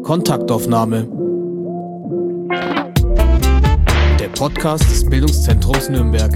Kontaktaufnahme. Der Podcast des Bildungszentrums Nürnberg.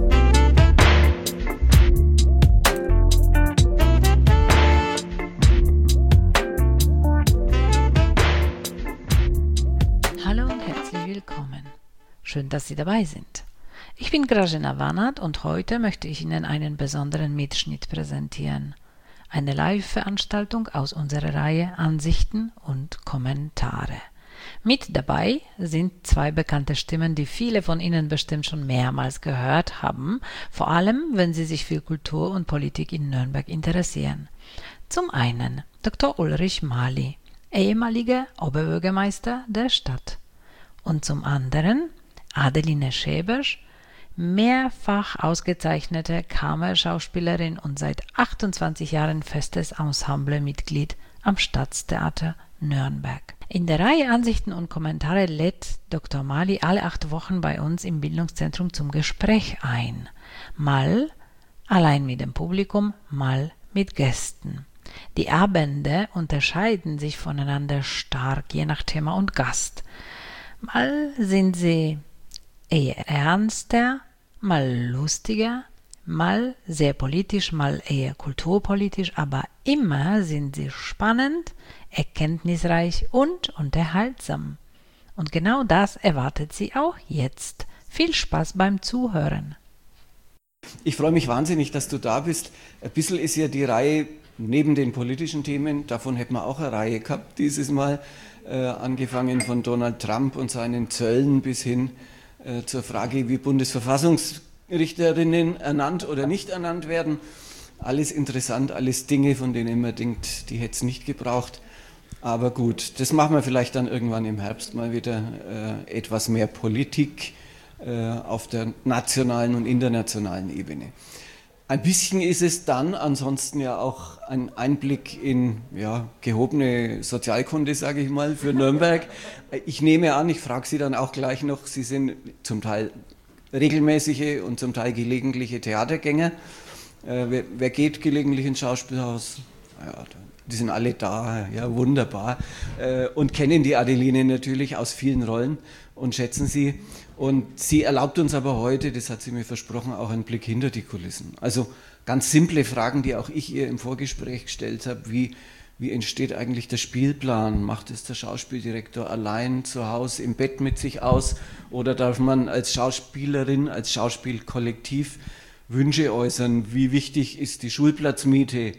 Hallo und herzlich willkommen. Schön, dass Sie dabei sind. Ich bin Grażyna Wanat und heute möchte ich Ihnen einen besonderen Mitschnitt präsentieren. Eine Live-Veranstaltung aus unserer Reihe Ansichten und Kommentare. Mit dabei sind zwei bekannte Stimmen, die viele von Ihnen bestimmt schon mehrmals gehört haben, vor allem wenn Sie sich für Kultur und Politik in Nürnberg interessieren. Zum einen Dr. Ulrich Mali, ehemaliger Oberbürgermeister der Stadt. Und zum anderen Adeline Schebersch, mehrfach ausgezeichnete Kammerschauspielerin und seit 28 Jahren festes Ensemblemitglied am Staatstheater Nürnberg. In der Reihe Ansichten und Kommentare lädt Dr. Mali alle 8 Wochen bei uns im Bildungszentrum zum Gespräch ein. Mal allein mit dem Publikum, mal mit Gästen. Die Abende unterscheiden sich voneinander stark, je nach Thema und Gast. Mal sind sie eher ernster, mal lustiger, mal sehr politisch, mal eher kulturpolitisch, aber immer sind sie spannend, erkenntnisreich und unterhaltsam. Und genau das erwartet Sie auch jetzt. Viel Spaß beim Zuhören. Ich freue mich wahnsinnig, dass du da bist. Ein bisschen ist ja die Reihe neben den politischen Themen, davon hätten wir auch eine Reihe gehabt dieses Mal, angefangen von Donald Trump und seinen Zöllen bis hin zur Frage, wie Bundesverfassungsrichterinnen ernannt oder nicht ernannt werden. Alles interessant, alles Dinge, von denen man denkt, die hätte es nicht gebraucht. Aber gut, das machen wir vielleicht dann irgendwann im Herbst mal wieder etwas mehr Politik auf der nationalen und internationalen Ebene. Ein bisschen ist es dann ansonsten ja auch ein Einblick in gehobene Sozialkunde, sage ich mal, für Nürnberg. Ich nehme an, ich frage Sie dann auch gleich noch, Sie sind zum Teil regelmäßige und zum Teil gelegentliche Theatergänger. Wer geht gelegentlich ins Schauspielhaus? Ja, die sind alle da, ja wunderbar. Und kennen die Adeline natürlich aus vielen Rollen und schätzen sie. Und sie erlaubt uns aber heute, das hat sie mir versprochen, auch einen Blick hinter die Kulissen. Also ganz simple Fragen, die auch ich ihr im Vorgespräch gestellt habe, wie entsteht eigentlich der Spielplan? Macht es der Schauspieldirektor allein zu Hause im Bett mit sich aus? Oder darf man als Schauspielerin, als Schauspielkollektiv Wünsche äußern? Wie wichtig ist die Schulplatzmiete?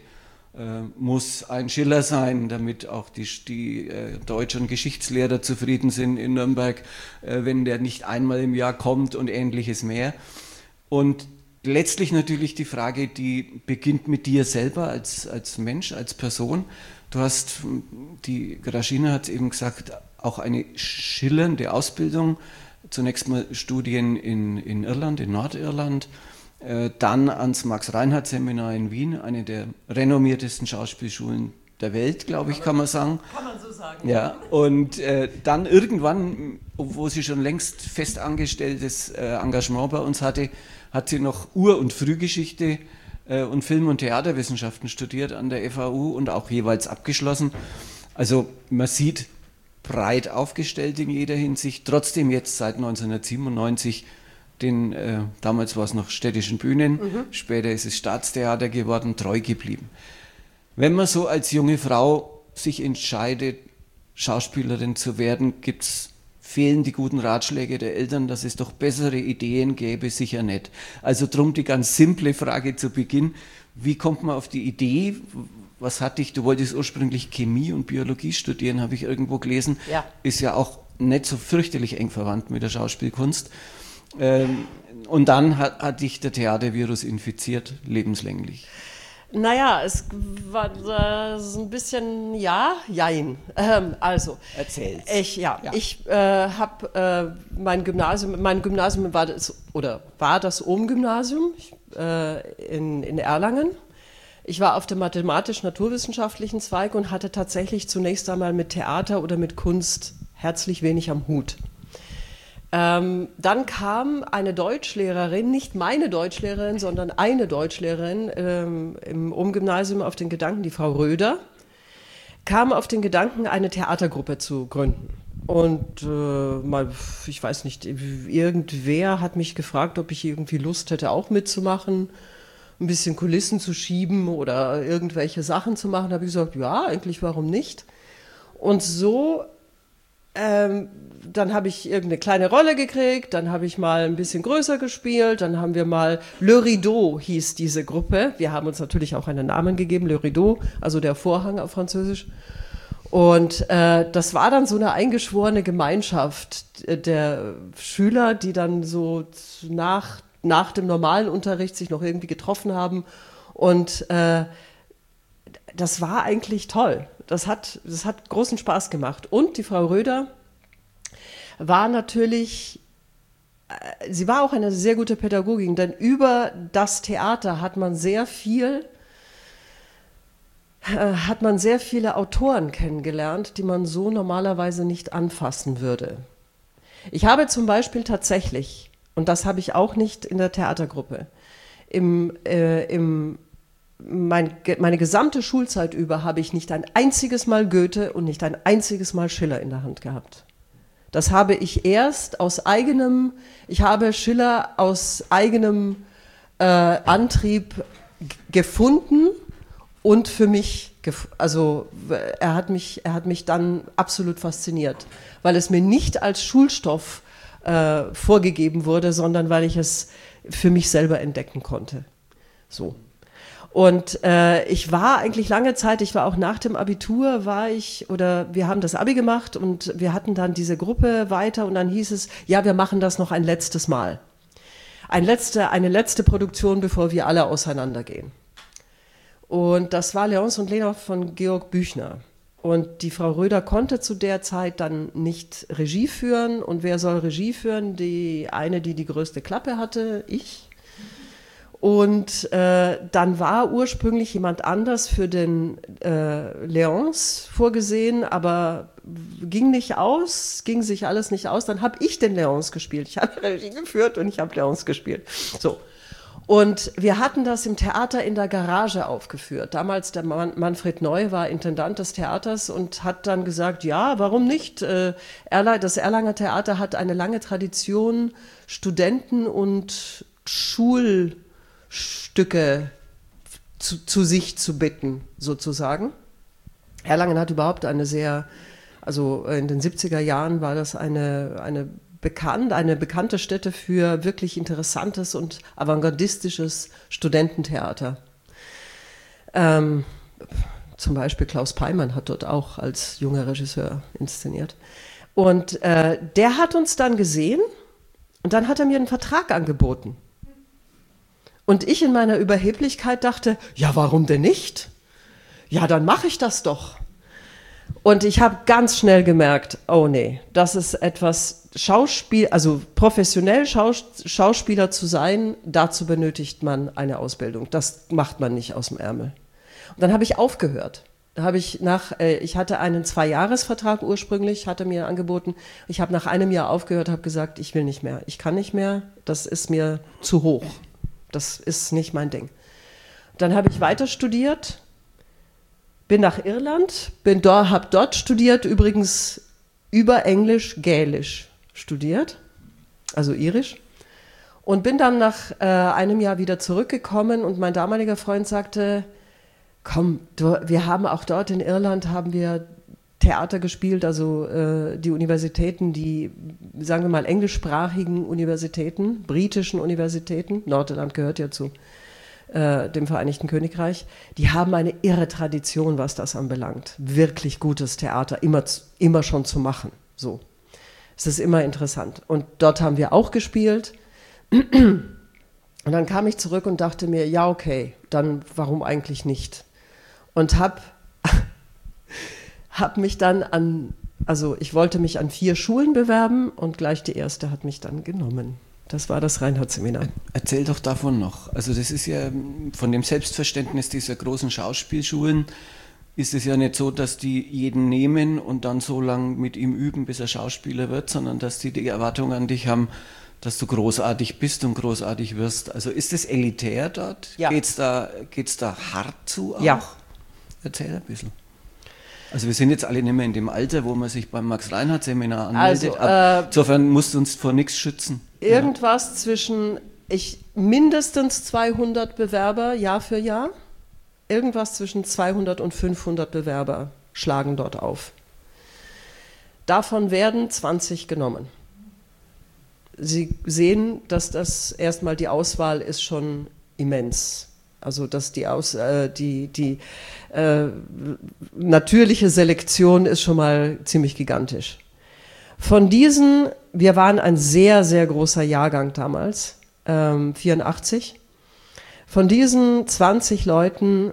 Muss ein Schiller sein, damit auch die Deutsch- und Geschichtslehrer zufrieden sind in Nürnberg, wenn der nicht einmal im Jahr kommt und Ähnliches mehr. Und letztlich natürlich die Frage, die beginnt mit dir selber als Mensch, als Person. Du hast, die Grażyna hat es eben gesagt, auch eine schillernde Ausbildung. Zunächst mal Studien in Irland, in Nordirland. Dann ans Max-Reinhardt-Seminar in Wien, eine der renommiertesten Schauspielschulen der Welt, glaube ich, kann man sagen. Kann man so sagen. Ja, und dann irgendwann, wo sie schon längst fest angestelltes Engagement bei uns hatte, hat sie noch Ur- und Frühgeschichte und Film- und Theaterwissenschaften studiert an der FAU und auch jeweils abgeschlossen. Also man sieht, breit aufgestellt in jeder Hinsicht, trotzdem jetzt seit 1997 damals war es noch Städtischen Bühnen, später ist es Staatstheater geworden, treu geblieben. Wenn man so als junge Frau sich entscheidet, Schauspielerin zu werden, fehlen die guten Ratschläge der Eltern, dass es doch bessere Ideen gäbe, sicher nicht. Also drum die ganz simple Frage zu Beginn, wie kommt man auf die Idee, du wolltest ursprünglich Chemie und Biologie studieren, habe ich irgendwo gelesen, Ja. Ist ja auch nicht so fürchterlich eng verwandt mit der Schauspielkunst. Und dann hat dich der Theatervirus infiziert, lebenslänglich. Naja, es war so ein bisschen jein. Also, Erzähl's. Ich habe mein Gymnasium war das Ohm-Gymnasium in Erlangen. Ich war auf dem mathematisch-naturwissenschaftlichen Zweig und hatte tatsächlich zunächst einmal mit Theater oder mit Kunst herzlich wenig am Hut. Dann kam eine Deutschlehrerin, nicht meine Deutschlehrerin, sondern eine Deutschlehrerin im Ohm-Gymnasium auf den Gedanken, die Frau Röder, kam auf den Gedanken, eine Theatergruppe zu gründen. Und ich weiß nicht, irgendwer hat mich gefragt, ob ich irgendwie Lust hätte, auch mitzumachen, ein bisschen Kulissen zu schieben oder irgendwelche Sachen zu machen. Da habe ich gesagt, ja, eigentlich warum nicht? Und so, dann habe ich irgendeine kleine Rolle gekriegt, dann habe ich mal ein bisschen größer gespielt, dann haben wir mal Le Rideau hieß diese Gruppe. Wir haben uns natürlich auch einen Namen gegeben, Le Rideau, also der Vorhang auf Französisch. Und das war dann so eine eingeschworene Gemeinschaft der Schüler, die dann so nach dem normalen Unterricht sich noch irgendwie getroffen haben. Und das war eigentlich toll. Das hat großen Spaß gemacht. Und die Frau Röder war natürlich, sie war auch eine sehr gute Pädagogin, denn über das Theater hat man sehr viele Autoren kennengelernt, die man so normalerweise nicht anfassen würde. Ich habe zum Beispiel tatsächlich, und das habe ich auch nicht in der Theatergruppe, meine gesamte Schulzeit über habe ich nicht ein einziges Mal Goethe und nicht ein einziges Mal Schiller in der Hand gehabt. Das habe ich erst ich habe Schiller aus eigenem Antrieb gefunden und für mich, er hat mich dann absolut fasziniert, weil es mir nicht als Schulstoff vorgegeben wurde, sondern weil ich es für mich selber entdecken konnte. So. Und ich war eigentlich lange Zeit, ich war auch nach dem Abitur, wir haben das Abi gemacht und wir hatten dann diese Gruppe weiter und dann hieß es, ja, wir machen das noch ein letztes Mal. Eine letzte Produktion, bevor wir alle auseinandergehen. Und das war Léonce und Lena von Georg Büchner. Und die Frau Röder konnte zu der Zeit dann nicht Regie führen. Und wer soll Regie führen? Die größte Klappe hatte, ich. Und dann war ursprünglich jemand anders für den Léonce vorgesehen, aber ging sich alles nicht aus. Dann habe ich den Léonce gespielt. Ich habe Regie geführt und ich habe Léonce gespielt. So. Und wir hatten das im Theater in der Garage aufgeführt. Damals der Manfred Neu war Intendant des Theaters und hat dann gesagt, ja, warum nicht? Das Erlanger Theater hat eine lange Tradition, Studenten und Schulstücke zu sich zu bitten, sozusagen. Erlangen hat überhaupt in den 70er Jahren war das eine bekannte Stätte für wirklich interessantes und avantgardistisches Studententheater. Zum Beispiel Klaus Peimann hat dort auch als junger Regisseur inszeniert. Und der hat uns dann gesehen und dann hat er mir einen Vertrag angeboten. Und ich in meiner Überheblichkeit dachte, ja, warum denn nicht? Ja, dann mache ich das doch. Und ich habe ganz schnell gemerkt, oh nee, das ist etwas professionell Schauspieler zu sein, dazu benötigt man eine Ausbildung. Das macht man nicht aus dem Ärmel. Und dann habe ich aufgehört. Ich hatte einen 2-Jahres-Vertrag ursprünglich, hatte mir angeboten. Ich habe nach einem Jahr aufgehört, habe gesagt, ich will nicht mehr. Ich kann nicht mehr, das ist mir zu hoch. Das ist nicht mein Ding. Dann habe ich weiter studiert, bin nach Irland, habe dort studiert, übrigens über Englisch, Gälisch studiert, also Irisch. Und bin dann nach einem Jahr wieder zurückgekommen und mein damaliger Freund sagte, komm, wir haben auch dort in Irland, haben wir Theater gespielt, also die Universitäten, die, sagen wir mal, englischsprachigen Universitäten, britischen Universitäten, Nordirland gehört ja zu dem Vereinigten Königreich, die haben eine irre Tradition, was das anbelangt. Wirklich gutes Theater, immer schon zu machen. So. Es ist immer interessant. Und dort haben wir auch gespielt. Und dann kam ich zurück und dachte mir, ja, okay, dann warum eigentlich nicht? Und habe mich dann ich wollte mich an 4 Schulen bewerben und gleich die erste hat mich dann genommen. Das war das Reinhardt-Seminar. Erzähl doch davon noch. Also das ist ja von dem Selbstverständnis dieser großen Schauspielschulen, ist es ja nicht so, dass die jeden nehmen und dann so lange mit ihm üben, bis er Schauspieler wird, sondern dass die Erwartung an dich haben, dass du großartig bist und großartig wirst. Also ist es elitär dort? Ja. Geht's da hart zu auch? Ja. Erzähl ein bisschen. Also wir sind jetzt alle nicht mehr in dem Alter, wo man sich beim Max-Reinhardt-Seminar anmeldet. Insofern musst du uns vor nichts schützen. Irgendwas zwischen mindestens 200 Bewerber Jahr für Jahr. Irgendwas zwischen 200 und 500 Bewerber schlagen dort auf. Davon werden 20 genommen. Sie sehen, dass das erstmal die Auswahl ist schon immens. Also dass die natürliche Selektion ist schon mal ziemlich gigantisch. Von diesen, wir waren ein sehr, sehr großer Jahrgang damals, 84. Von diesen 20 Leuten,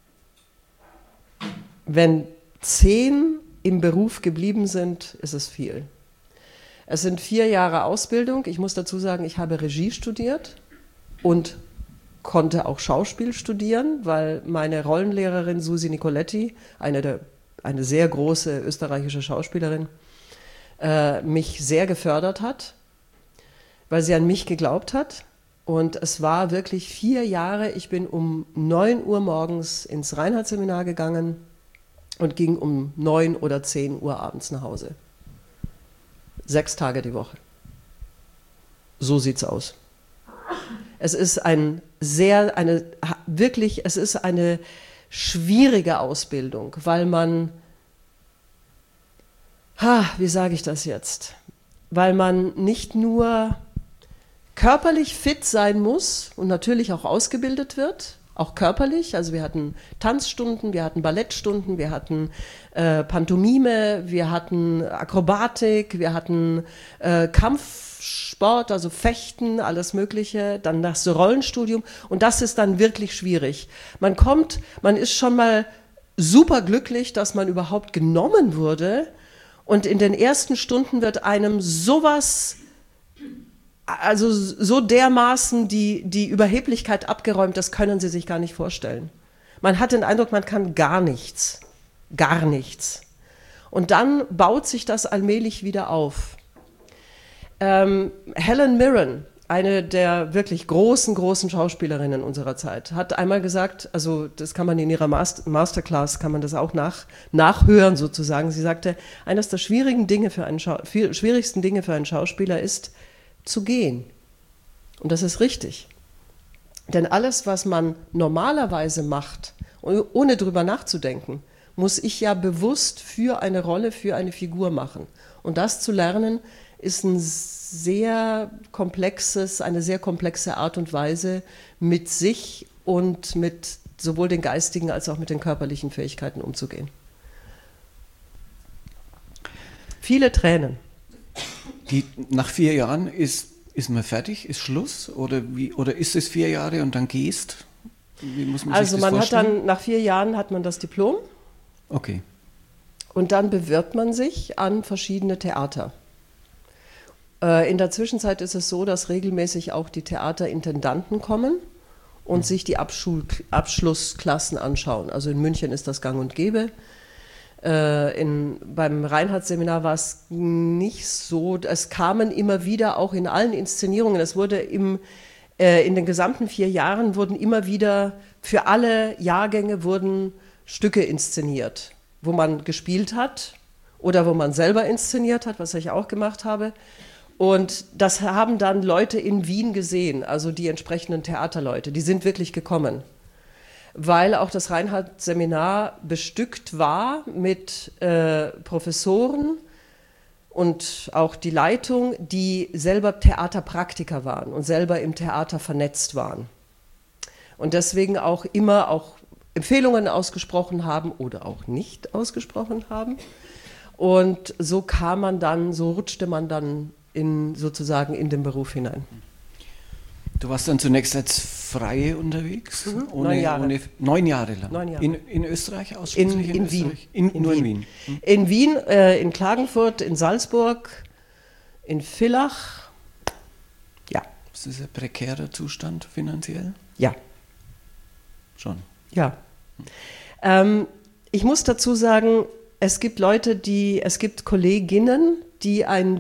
wenn 10 im Beruf geblieben sind, ist es viel. Es sind 4 Jahre Ausbildung. Ich muss dazu sagen, ich habe Regie studiert und konnte auch Schauspiel studieren, weil meine Rollenlehrerin Susi Nicoletti, eine sehr große österreichische Schauspielerin, mich sehr gefördert hat, weil sie an mich geglaubt hat. Und es war wirklich 4 Jahre. Ich bin um 9 Uhr morgens ins Reinhardt-Seminar gegangen und ging um 9 oder 10 Uhr abends nach Hause. 6 Tage die Woche. So sieht's aus. Es ist eine schwierige Ausbildung, weil man, wie sage ich das jetzt? Weil man nicht nur körperlich fit sein muss und natürlich auch ausgebildet wird, auch körperlich. Also wir hatten Tanzstunden, wir hatten Ballettstunden, wir hatten Pantomime, wir hatten Akrobatik, wir hatten Kampfsport, also Fechten, alles Mögliche, dann das Rollenstudium und das ist dann wirklich schwierig. Man ist schon mal super glücklich, dass man überhaupt genommen wurde und in den ersten Stunden wird einem sowas, also so dermaßen die Überheblichkeit abgeräumt, das können Sie sich gar nicht vorstellen. Man hat den Eindruck, man kann gar nichts. Gar nichts. Und dann baut sich das allmählich wieder auf. Helen Mirren, eine der wirklich großen Schauspielerinnen unserer Zeit, hat einmal gesagt, also das kann man in ihrer Masterclass, kann man das auch nachhören sozusagen. Sie sagte, eines der schwierigsten Dinge für einen Schauspieler ist, zu gehen. Und das ist richtig. Denn alles, was man normalerweise macht, ohne drüber nachzudenken, muss ich ja bewusst für eine Rolle, für eine Figur machen. Und das zu lernen, ist eine sehr komplexe Art und Weise, mit sich und mit sowohl den geistigen als auch mit den körperlichen Fähigkeiten umzugehen. Viele Tränen. Nach 4 Jahren ist man fertig, ist Schluss? Oder ist es 4 Jahre und dann gehst? Wie muss man sich das vorstellen? Nach 4 Jahren hat man das Diplom. Okay. Und dann bewirbt man sich an verschiedene Theater. In der Zwischenzeit ist es so, dass regelmäßig auch die Theaterintendanten kommen und sich die Abschlussklassen anschauen. Also in München ist das gang und gäbe. Beim Reinhardt-Seminar war es nicht so. Es kamen immer wieder auch in allen Inszenierungen, es wurde in den gesamten 4 Jahren wurden immer wieder, für alle Jahrgänge wurden Stücke inszeniert, wo man gespielt hat oder wo man selber inszeniert hat, was ich auch gemacht habe. Und das haben dann Leute in Wien gesehen, also die entsprechenden Theaterleute, die sind wirklich gekommen, weil auch das Reinhardt-Seminar bestückt war mit Professoren und auch die Leitung, die selber Theaterpraktiker waren und selber im Theater vernetzt waren. Und deswegen auch immer auch Empfehlungen ausgesprochen haben oder auch nicht ausgesprochen haben. Und so rutschte man dann sozusagen in den Beruf hinein. Du warst dann zunächst als Freie unterwegs? 9 Jahre. 9 Jahre lang? 9 Jahre. In Österreich ausschließlich? In Wien. Nur in Wien? In Wien, in Klagenfurt, in Salzburg, in Villach. Ja. Ist das ein prekärer Zustand finanziell? Ja. Schon? Ja. Ich muss dazu sagen, es gibt Kolleginnen, die ein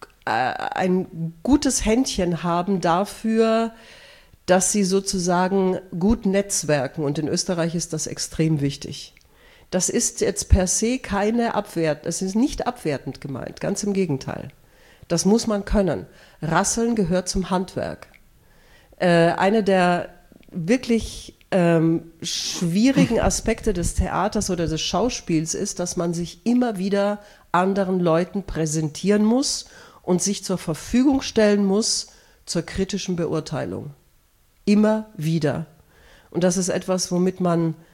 gutes Händchen haben dafür, dass sie sozusagen gut netzwerken. Und in Österreich ist das extrem wichtig. Das ist jetzt per se keine Abwertung, es ist nicht abwertend gemeint, ganz im Gegenteil. Das muss man können. Rasseln gehört zum Handwerk. Eine der wirklich schwierigen Aspekte des Theaters oder des Schauspiels ist, dass man sich immer wieder anderen Leuten präsentieren muss und sich zur Verfügung stellen muss zur kritischen Beurteilung. Immer wieder. Und das ist etwas, womit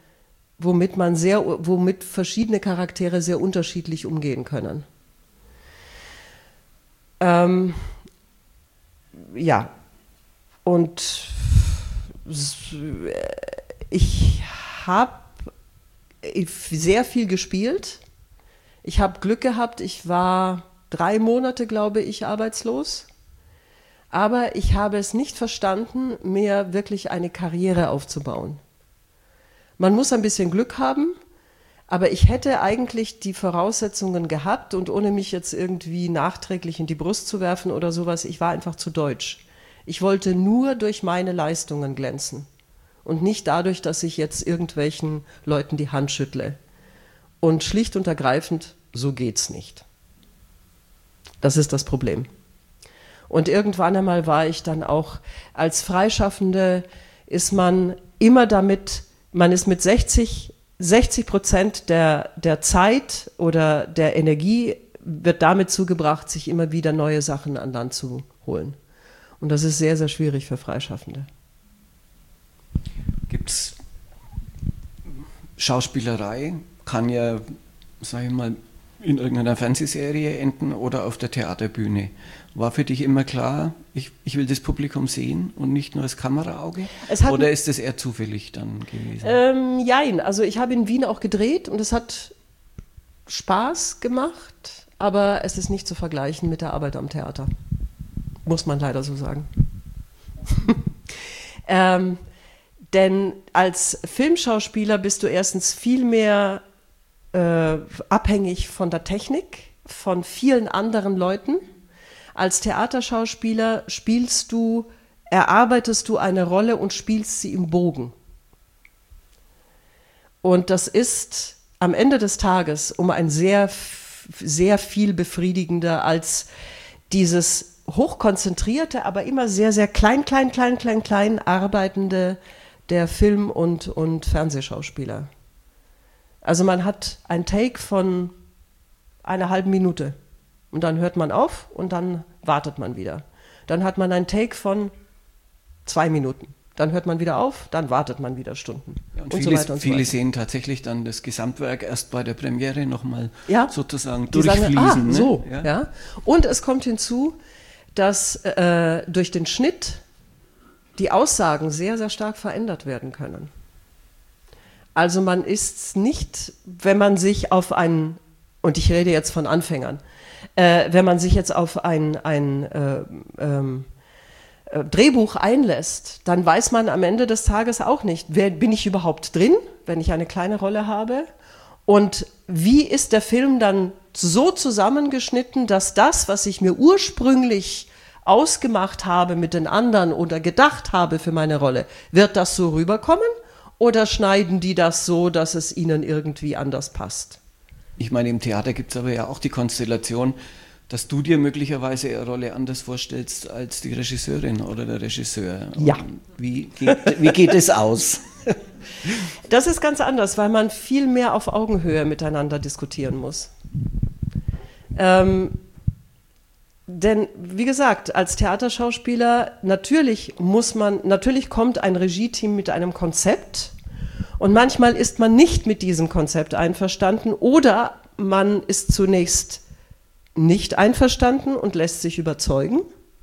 verschiedene Charaktere sehr unterschiedlich umgehen können. Ja, und ich habe sehr viel gespielt. Ich habe Glück gehabt, ich war 3 Monate, glaube ich, arbeitslos. Aber ich habe es nicht verstanden, mir wirklich eine Karriere aufzubauen. Man muss ein bisschen Glück haben, aber ich hätte eigentlich die Voraussetzungen gehabt und ohne mich jetzt irgendwie nachträglich in die Brust zu werfen oder sowas, ich war einfach zu deutsch. Ich wollte nur durch meine Leistungen glänzen und nicht dadurch, dass ich jetzt irgendwelchen Leuten die Hand schüttle. Und schlicht und ergreifend, so geht's nicht. Das ist das Problem. Und irgendwann einmal war ich dann auch als Freischaffende, ist man immer damit, man ist mit 60% der Zeit oder der Energie wird damit zugebracht, sich immer wieder neue Sachen an Land zu holen. Und das ist sehr, sehr schwierig für Freischaffende. Gibt es Schauspielerei, kann ja, sag ich mal, in irgendeiner Fernsehserie enden oder auf der Theaterbühne. War für dich immer klar, ich will das Publikum sehen und nicht nur das Kameraauge? Oder ist das eher zufällig dann gewesen? Jein, also ich habe in Wien auch gedreht und es hat Spaß gemacht, aber es ist nicht zu vergleichen mit der Arbeit am Theater. Muss man leider so sagen. Denn als Filmschauspieler bist du erstens viel mehr abhängig von der Technik, von vielen anderen Leuten. Als Theaterschauspieler erarbeitest du eine Rolle und spielst sie im Bogen. Und das ist am Ende des Tages um ein sehr, sehr viel befriedigender als dieses hochkonzentrierte, aber immer sehr, sehr klein arbeitende der Film- und Fernsehschauspieler. Also man hat ein Take von einer halben Minute und dann hört man auf und dann wartet man wieder. Dann hat man ein Take von 2 Minuten. Dann hört man wieder auf, dann wartet man wieder Stunden. Ja, und so weiter und so weiter. Viele sehen tatsächlich dann das Gesamtwerk erst bei der Premiere nochmal sozusagen durchfließen. Sagen, ja. Und es kommt hinzu, dass durch den Schnitt die Aussagen sehr, sehr stark verändert werden können. Also man ist nicht, wenn man sich auf einen, und ich rede jetzt von Anfängern, wenn man sich jetzt auf ein Drehbuch einlässt, dann weiß man am Ende des Tages auch nicht, bin ich überhaupt drin, wenn ich eine kleine Rolle habe, und wie ist der Film dann so zusammengeschnitten, dass das, was ich mir ursprünglich ausgemacht habe mit den anderen oder gedacht habe für meine Rolle, wird das so rüberkommen oder schneiden die das so, dass es ihnen irgendwie anders passt? Ich meine, im Theater gibt es aber ja auch die Konstellation, dass du dir möglicherweise eine Rolle anders vorstellst als die Regisseurin oder der Regisseur. Ja. Wie geht es aus? Das ist ganz anders, weil man viel mehr auf Augenhöhe miteinander diskutieren muss. Denn, wie gesagt, als Theaterschauspieler, natürlich kommt ein Regie-Team mit einem Konzept und manchmal ist man nicht mit diesem Konzept einverstanden oder man ist zunächst nicht einverstanden und lässt sich überzeugen.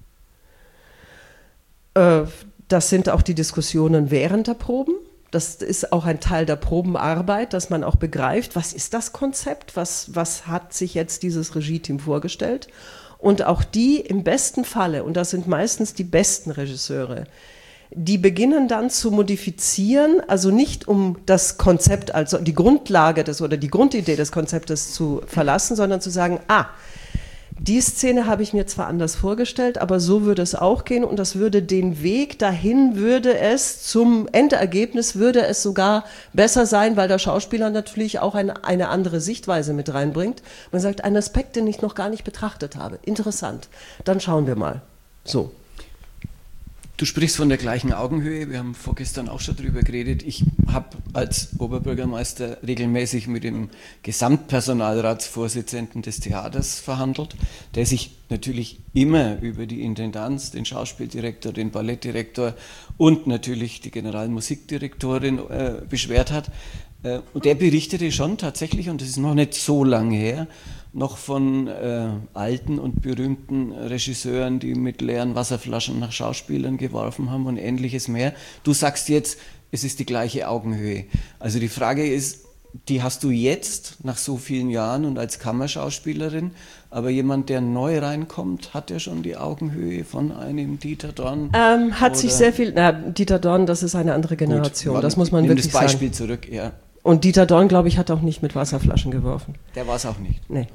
Das sind auch die Diskussionen während der Proben. Das ist auch ein Teil der Probenarbeit, dass man auch begreift, was ist das Konzept, was hat sich jetzt dieses Regie-Team vorgestellt. Und auch die im besten Falle, und das sind meistens die besten Regisseure, die beginnen dann zu modifizieren, also nicht um das Konzept, also die Grundlage oder die Grundidee des Konzeptes zu verlassen, sondern zu sagen, Die Szene habe ich mir zwar anders vorgestellt, aber so würde es auch gehen und das würde den Weg dahin, würde es zum Endergebnis, würde es sogar besser sein, weil der Schauspieler natürlich auch eine andere Sichtweise mit reinbringt. Man sagt, ein Aspekt, den ich noch gar nicht betrachtet habe. Interessant. Dann schauen wir mal. So. Du sprichst von der gleichen Augenhöhe, wir haben vorgestern auch schon darüber geredet. Ich habe als Oberbürgermeister regelmäßig mit dem Gesamtpersonalratsvorsitzenden des Theaters verhandelt, der sich natürlich immer über die Intendanz, den Schauspieldirektor, den Ballettdirektor und natürlich die Generalmusikdirektorin beschwert hat. Und der berichtete schon tatsächlich, und das ist noch nicht so lange her, noch von alten und berühmten Regisseuren, die mit leeren Wasserflaschen nach Schauspielern geworfen haben und ähnliches mehr. Du sagst jetzt, es ist die gleiche Augenhöhe. Also die Frage ist, die hast du jetzt nach so vielen Jahren und als Kammerschauspielerin, aber jemand, der neu reinkommt, hat ja schon die Augenhöhe von einem Dieter Dorn? Hat sich sehr viel, Dieter Dorn, das ist eine andere Generation, Gut, das muss man wirklich sagen. das Beispiel zurück, ja. Und Dieter Dorn, glaube ich, hat auch nicht mit Wasserflaschen geworfen. Der war es auch nicht. Nee.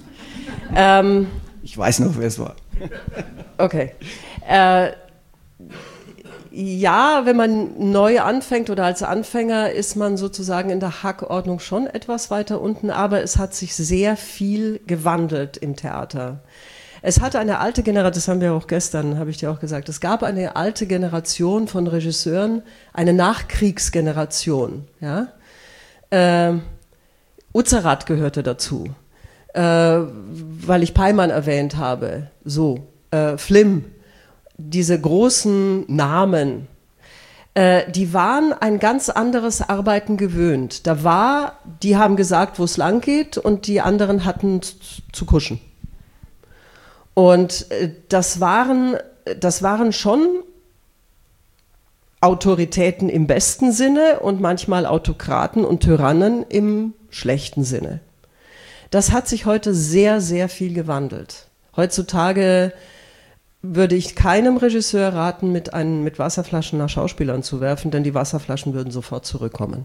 Ich weiß noch, wer es war. Okay. Ja, wenn man neu anfängt oder als Anfänger ist man sozusagen in der Hackordnung schon etwas weiter unten, aber es hat sich sehr viel gewandelt im Theater. Es hatte eine alte Generation, das haben wir auch gestern, habe ich dir auch gesagt, es gab eine alte Generation von Regisseuren, eine Nachkriegsgeneration. Ja? Utzerath gehörte dazu. Weil ich Peimann erwähnt habe, Flimm, diese großen Namen, die waren ein ganz anderes Arbeiten gewöhnt. Die haben gesagt, wo es lang geht und die anderen hatten zu kuschen. Und das waren schon Autoritäten im besten Sinne und manchmal Autokraten und Tyrannen im schlechten Sinne. Das hat sich heute sehr, sehr viel gewandelt. Heutzutage würde ich keinem Regisseur raten, mit Wasserflaschen nach Schauspielern zu werfen, denn die Wasserflaschen würden sofort zurückkommen.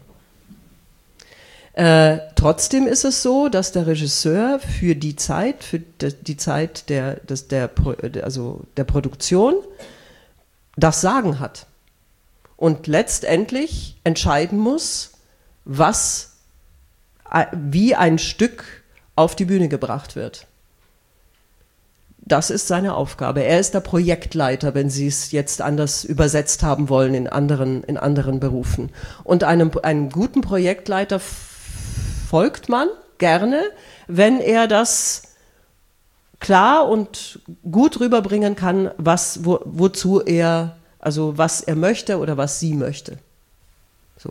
Trotzdem ist es so, dass der Regisseur für die Zeit der Produktion das Sagen hat und letztendlich entscheiden muss, wie ein Stück auf die Bühne gebracht wird. Das ist seine Aufgabe. Er ist der Projektleiter, wenn Sie es jetzt anders übersetzt haben wollen in anderen Berufen. Und einem guten Projektleiter folgt man gerne, wenn er das klar und gut rüberbringen kann, was er möchte oder was sie möchte. So.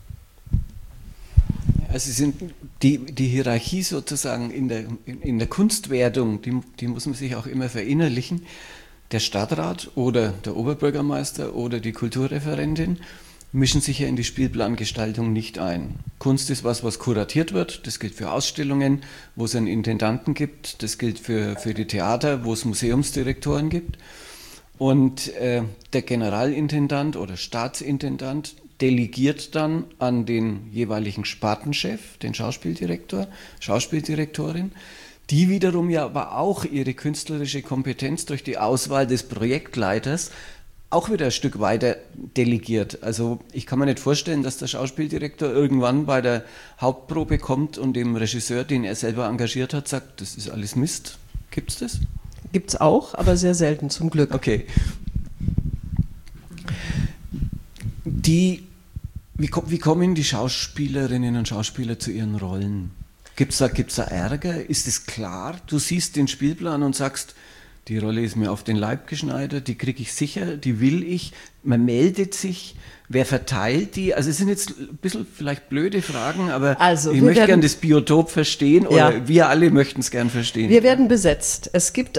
Also die Hierarchie sozusagen in der Kunstwertung, die muss man sich auch immer verinnerlichen. Der Stadtrat oder der Oberbürgermeister oder die Kulturreferentin mischen sich ja in die Spielplangestaltung nicht ein. Kunst ist was kuratiert wird. Das gilt für Ausstellungen, wo es einen Intendanten gibt. Das gilt für die Theater, wo es Museumsdirektoren gibt. Und der Generalintendant oder Staatsintendant delegiert dann an den jeweiligen Spartenchef, den Schauspieldirektor, Schauspieldirektorin, die wiederum ja aber auch ihre künstlerische Kompetenz durch die Auswahl des Projektleiters auch wieder ein Stück weiter delegiert. Also ich kann mir nicht vorstellen, dass der Schauspieldirektor irgendwann bei der Hauptprobe kommt und dem Regisseur, den er selber engagiert hat, sagt, das ist alles Mist. Gibt's das? Gibt's auch, aber sehr selten, zum Glück. Okay. Wie kommen die Schauspielerinnen und Schauspieler zu ihren Rollen? Gibt's da Ärger? Ist es klar? Du siehst den Spielplan und sagst, die Rolle ist mir auf den Leib geschneidert, die kriege ich sicher, die will ich. Man meldet sich. Wer verteilt die? Also es sind jetzt ein bisschen vielleicht blöde Fragen, aber ich möchte gerne das Biotop verstehen oder wir alle möchten es gern verstehen. Wir werden besetzt. Es gibt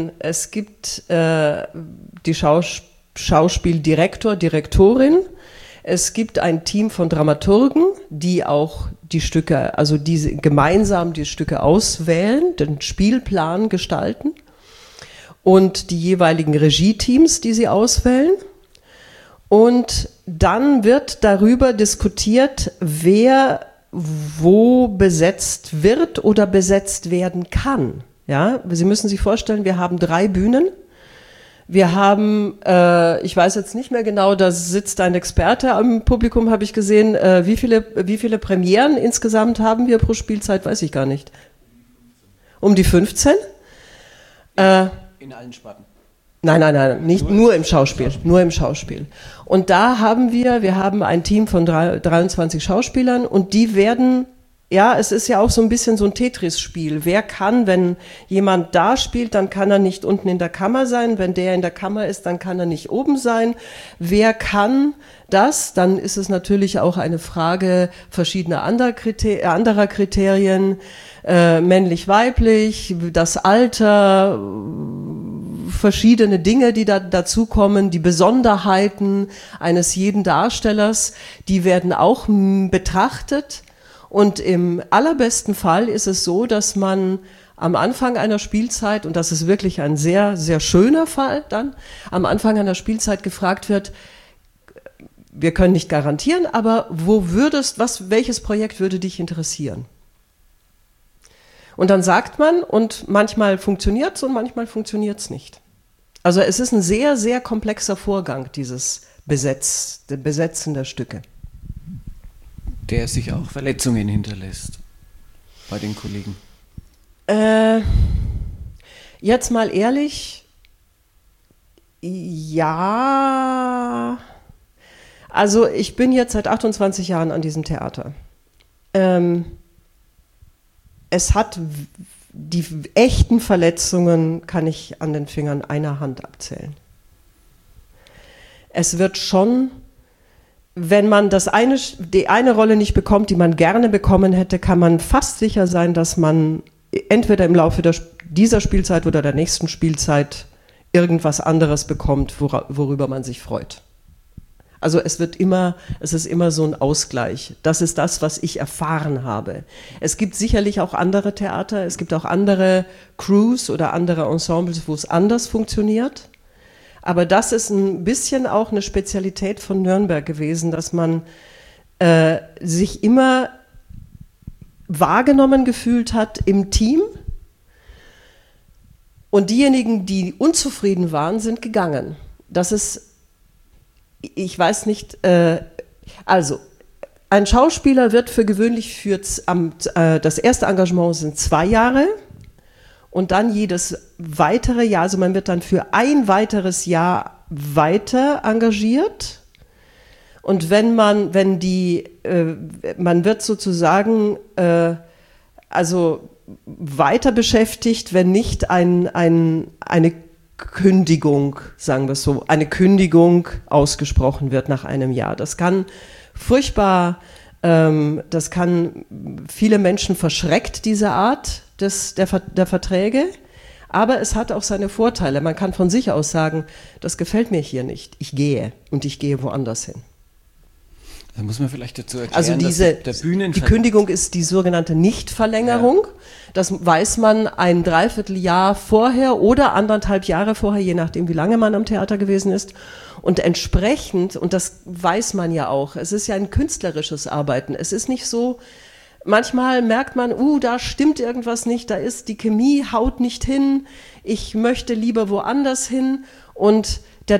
die Schauspieldirektor, Direktorin. Es gibt ein Team von Dramaturgen, die auch die Stücke, also diese gemeinsam die Stücke auswählen, den Spielplan gestalten und die jeweiligen Regie-Teams, die sie auswählen. Und dann wird darüber diskutiert, wer wo besetzt wird oder besetzt werden kann. Ja, Sie müssen sich vorstellen, wir haben 3 Bühnen. Wir haben, ich weiß jetzt nicht mehr genau, da sitzt ein Experte am Publikum, habe ich gesehen. Wie viele Premieren insgesamt haben wir pro Spielzeit, weiß ich gar nicht. Um die 15? In allen Sparten. Nein, nicht nur im Schauspiel, nur im Schauspiel. Und da haben wir haben ein Team von 23 Schauspielern und die werden, ja, es ist ja auch so ein bisschen so ein Tetris-Spiel. Wer kann, wenn jemand da spielt, dann kann er nicht unten in der Kammer sein. Wenn der in der Kammer ist, dann kann er nicht oben sein. Wer kann das? Dann ist es natürlich auch eine Frage verschiedener anderer Kriterien, männlich, weiblich, das Alter, verschiedene Dinge, die dazukommen, die Besonderheiten eines jeden Darstellers, die werden auch betrachtet. Und im allerbesten Fall ist es so, dass man am Anfang einer Spielzeit, und das ist wirklich ein sehr, sehr schöner Fall dann, am Anfang einer Spielzeit gefragt wird, wir können nicht garantieren, aber welches Projekt würde dich interessieren? Und dann sagt man, und manchmal funktioniert es und manchmal funktioniert es nicht. Also es ist ein sehr, sehr komplexer Vorgang, dieses Besetzen der Stücke. Der sich auch Verletzungen hinterlässt bei den Kollegen. Jetzt mal ehrlich, ja, also ich bin jetzt seit 28 Jahren an diesem Theater. Es hat die echten Verletzungen, kann ich an den Fingern einer Hand abzählen. Es wird schon, wenn man die eine Rolle nicht bekommt, die man gerne bekommen hätte, kann man fast sicher sein, dass man entweder im Laufe dieser Spielzeit oder der nächsten Spielzeit irgendwas anderes bekommt, worüber man sich freut. Also es ist immer so ein Ausgleich. Das ist das, was ich erfahren habe. Es gibt sicherlich auch andere Theater, es gibt auch andere Crews oder andere Ensembles, wo es anders funktioniert. Aber das ist ein bisschen auch eine Spezialität von Nürnberg gewesen, dass man sich immer wahrgenommen gefühlt hat im Team. Und diejenigen, die unzufrieden waren, sind gegangen. Das ist, ich weiß nicht, also ein Schauspieler wird für gewöhnlich das erste Engagement sind 2 Jahre und dann jedes weitere Jahr, also man wird dann für ein weiteres Jahr weiter engagiert und man wird sozusagen also weiter beschäftigt, wenn nicht eine Kündigung, sagen wir es so, eine Kündigung ausgesprochen wird nach einem Jahr. Das kann furchtbar, viele Menschen verschreckt, diese Art der Verträge, aber es hat auch seine Vorteile. Man kann von sich aus sagen, das gefällt mir hier nicht, ich gehe und ich gehe woanders hin. Da muss man vielleicht dazu erklären, also die Kündigung ist die sogenannte Nichtverlängerung. Ja. Das weiß man ein Dreivierteljahr vorher oder 1,5 Jahre vorher, je nachdem, wie lange man am Theater gewesen ist. Und entsprechend, und das weiß man ja auch, es ist ja ein künstlerisches Arbeiten. Es ist nicht so, manchmal merkt man, da stimmt irgendwas nicht, die Chemie haut nicht hin, ich möchte lieber woanders hin. Und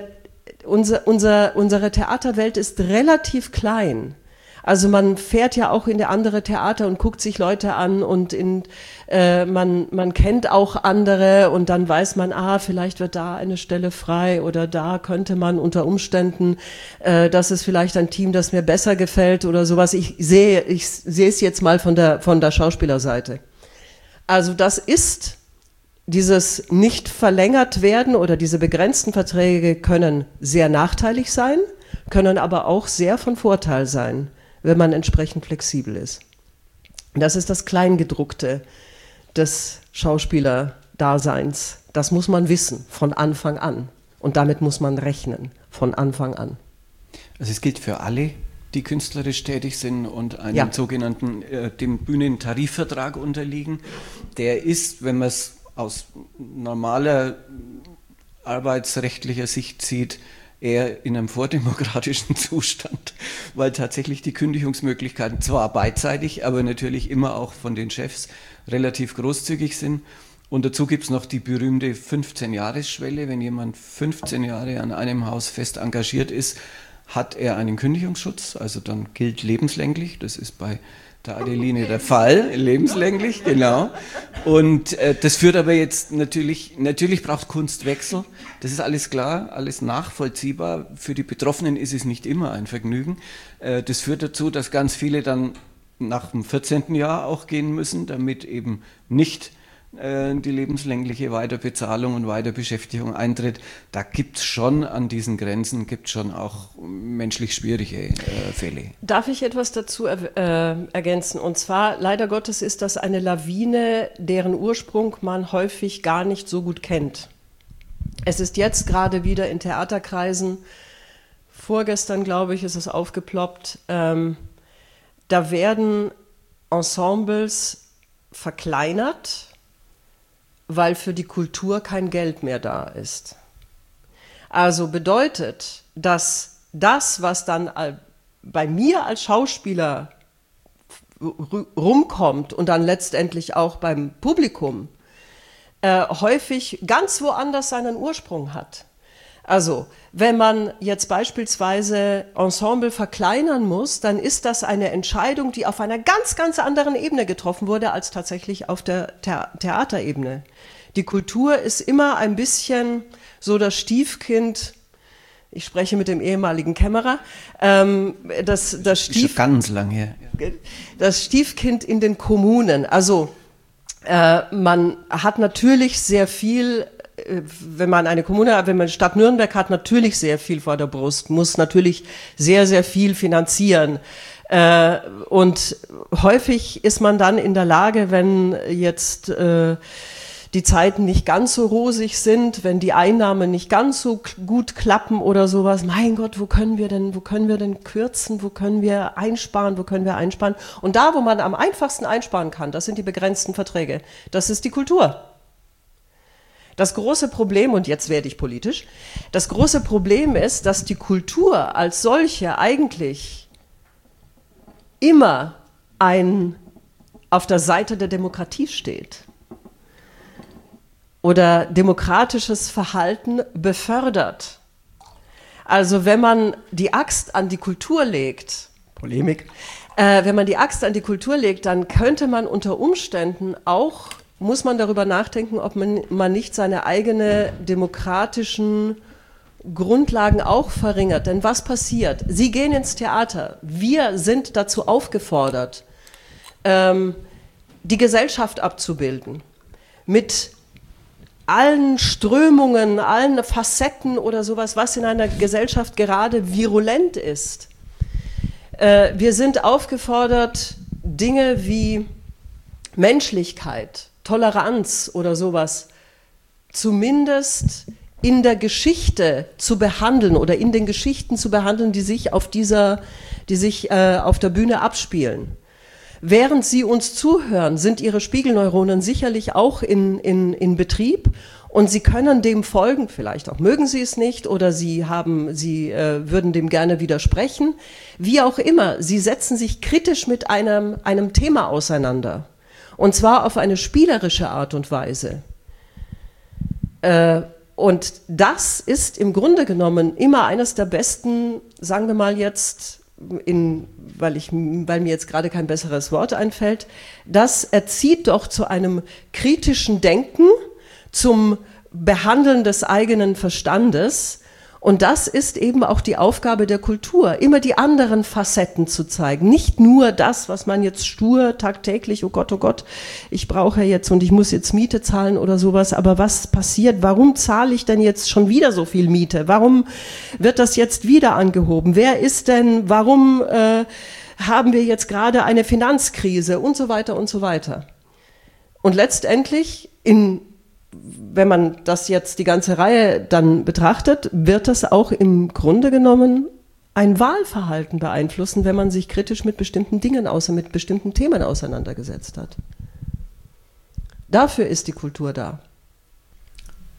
unsere Theaterwelt ist relativ klein. Also man fährt ja auch in andere Theater und guckt sich Leute an und man kennt auch andere und dann weiß man, vielleicht wird da eine Stelle frei oder da könnte man unter Umständen, das ist vielleicht ein Team, das mir besser gefällt oder sowas. Ich sehe es jetzt mal von der Schauspielerseite. Also das ist dieses nicht verlängert werden oder diese begrenzten Verträge können sehr nachteilig sein, können aber auch sehr von Vorteil sein, wenn man entsprechend flexibel ist. Das ist das Kleingedruckte des Schauspielerdaseins. Das muss man wissen von Anfang an. Und damit muss man rechnen von Anfang an. Also es gilt für alle, die künstlerisch tätig sind und einem sogenannten dem Bühnentarifvertrag unterliegen. Der ist, wenn man es aus normaler arbeitsrechtlicher Sicht sieht, eher in einem vordemokratischen Zustand, weil tatsächlich die Kündigungsmöglichkeiten zwar beidseitig, aber natürlich immer auch von den Chefs relativ großzügig sind. Und dazu gibt es noch die berühmte 15-Jahres-Schwelle. Wenn jemand 15 Jahre an einem Haus fest engagiert ist, hat er einen Kündigungsschutz, also dann gilt lebenslänglich. Das ist bei der Adeline der Fall, lebenslänglich, genau. Und das führt aber jetzt natürlich braucht Kunst Wechsel. Das ist alles klar, alles nachvollziehbar. Für die Betroffenen ist es nicht immer ein Vergnügen. Das führt dazu, dass ganz viele dann nach dem 14. Jahr auch gehen müssen, damit eben nicht die lebenslängliche Weiterbezahlung und Weiterbeschäftigung eintritt. Da gibt es schon an diesen Grenzen, gibt schon auch menschlich schwierige Fälle. Darf ich etwas dazu ergänzen? Und zwar, leider Gottes ist das eine Lawine, deren Ursprung man häufig gar nicht so gut kennt. Es ist jetzt gerade wieder in Theaterkreisen, vorgestern, glaube ich, ist es aufgeploppt, da werden Ensembles verkleinert, weil für die Kultur kein Geld mehr da ist. Also bedeutet, dass das, was dann bei mir als Schauspieler rumkommt und dann letztendlich auch beim Publikum, häufig ganz woanders seinen Ursprung hat. Also, wenn man jetzt beispielsweise Ensemble verkleinern muss, dann ist das eine Entscheidung, die auf einer ganz, ganz anderen Ebene getroffen wurde, als tatsächlich auf der Theaterebene. Die Kultur ist immer ein bisschen so das Stiefkind, ich spreche mit dem ehemaligen Kämmerer, das ganz lang her. Das Stiefkind in den Kommunen. Also, man hat natürlich sehr viel, wenn man eine Kommune hat, wenn man Stadt Nürnberg hat, natürlich sehr viel vor der Brust, muss natürlich sehr, sehr viel finanzieren. Und häufig ist man dann in der Lage, wenn jetzt die Zeiten nicht ganz so rosig sind, wenn die Einnahmen nicht ganz so gut klappen oder sowas, mein Gott, wo können wir denn kürzen, wo können wir einsparen? Und da, wo man am einfachsten einsparen kann, das sind die begrenzten Verträge, das ist die Kultur. Das große Problem, und jetzt werde ich politisch, das große Problem ist, dass die Kultur als solche eigentlich immer auf der Seite der Demokratie steht oder demokratisches Verhalten befördert. Also wenn man die Axt an die Kultur legt, Polemik, wenn man die Axt an die Kultur legt, dann könnte man unter Umständen auch, muss man darüber nachdenken, ob man nicht seine eigenen demokratischen Grundlagen auch verringert. Denn was passiert? Sie gehen ins Theater. Wir sind dazu aufgefordert, die Gesellschaft abzubilden. Mit allen Strömungen, allen Facetten oder sowas, was in einer Gesellschaft gerade virulent ist. Wir sind aufgefordert, Dinge wie Menschlichkeit, Toleranz oder sowas zumindest in der Geschichte zu behandeln oder in den Geschichten zu behandeln, die sich auf der Bühne abspielen. Während Sie uns zuhören, sind Ihre Spiegelneuronen sicherlich auch in Betrieb und Sie können dem folgen, vielleicht auch mögen Sie es nicht oder Sie würden dem gerne widersprechen. Wie auch immer, Sie setzen sich kritisch mit einem Thema auseinander und zwar auf eine spielerische Art und Weise. Und das ist im Grunde genommen immer eines der besten, sagen wir mal jetzt, weil mir jetzt gerade kein besseres Wort einfällt, das erzieht doch zu einem kritischen Denken, zum Behandeln des eigenen Verstandes. Und das ist eben auch die Aufgabe der Kultur, immer die anderen Facetten zu zeigen. Nicht nur das, was man jetzt stur tagtäglich, oh Gott, ich brauche jetzt und ich muss jetzt Miete zahlen oder sowas, aber was passiert? Warum zahle ich denn jetzt schon wieder so viel Miete? Warum wird das jetzt wieder angehoben? Wer ist denn, warum haben wir jetzt gerade eine Finanzkrise und so weiter und so weiter? Und letztendlich wenn man das jetzt die ganze Reihe dann betrachtet, wird das auch im Grunde genommen ein Wahlverhalten beeinflussen, wenn man sich kritisch mit bestimmten Dingen mit bestimmten Themen auseinandergesetzt hat. Dafür ist die Kultur da.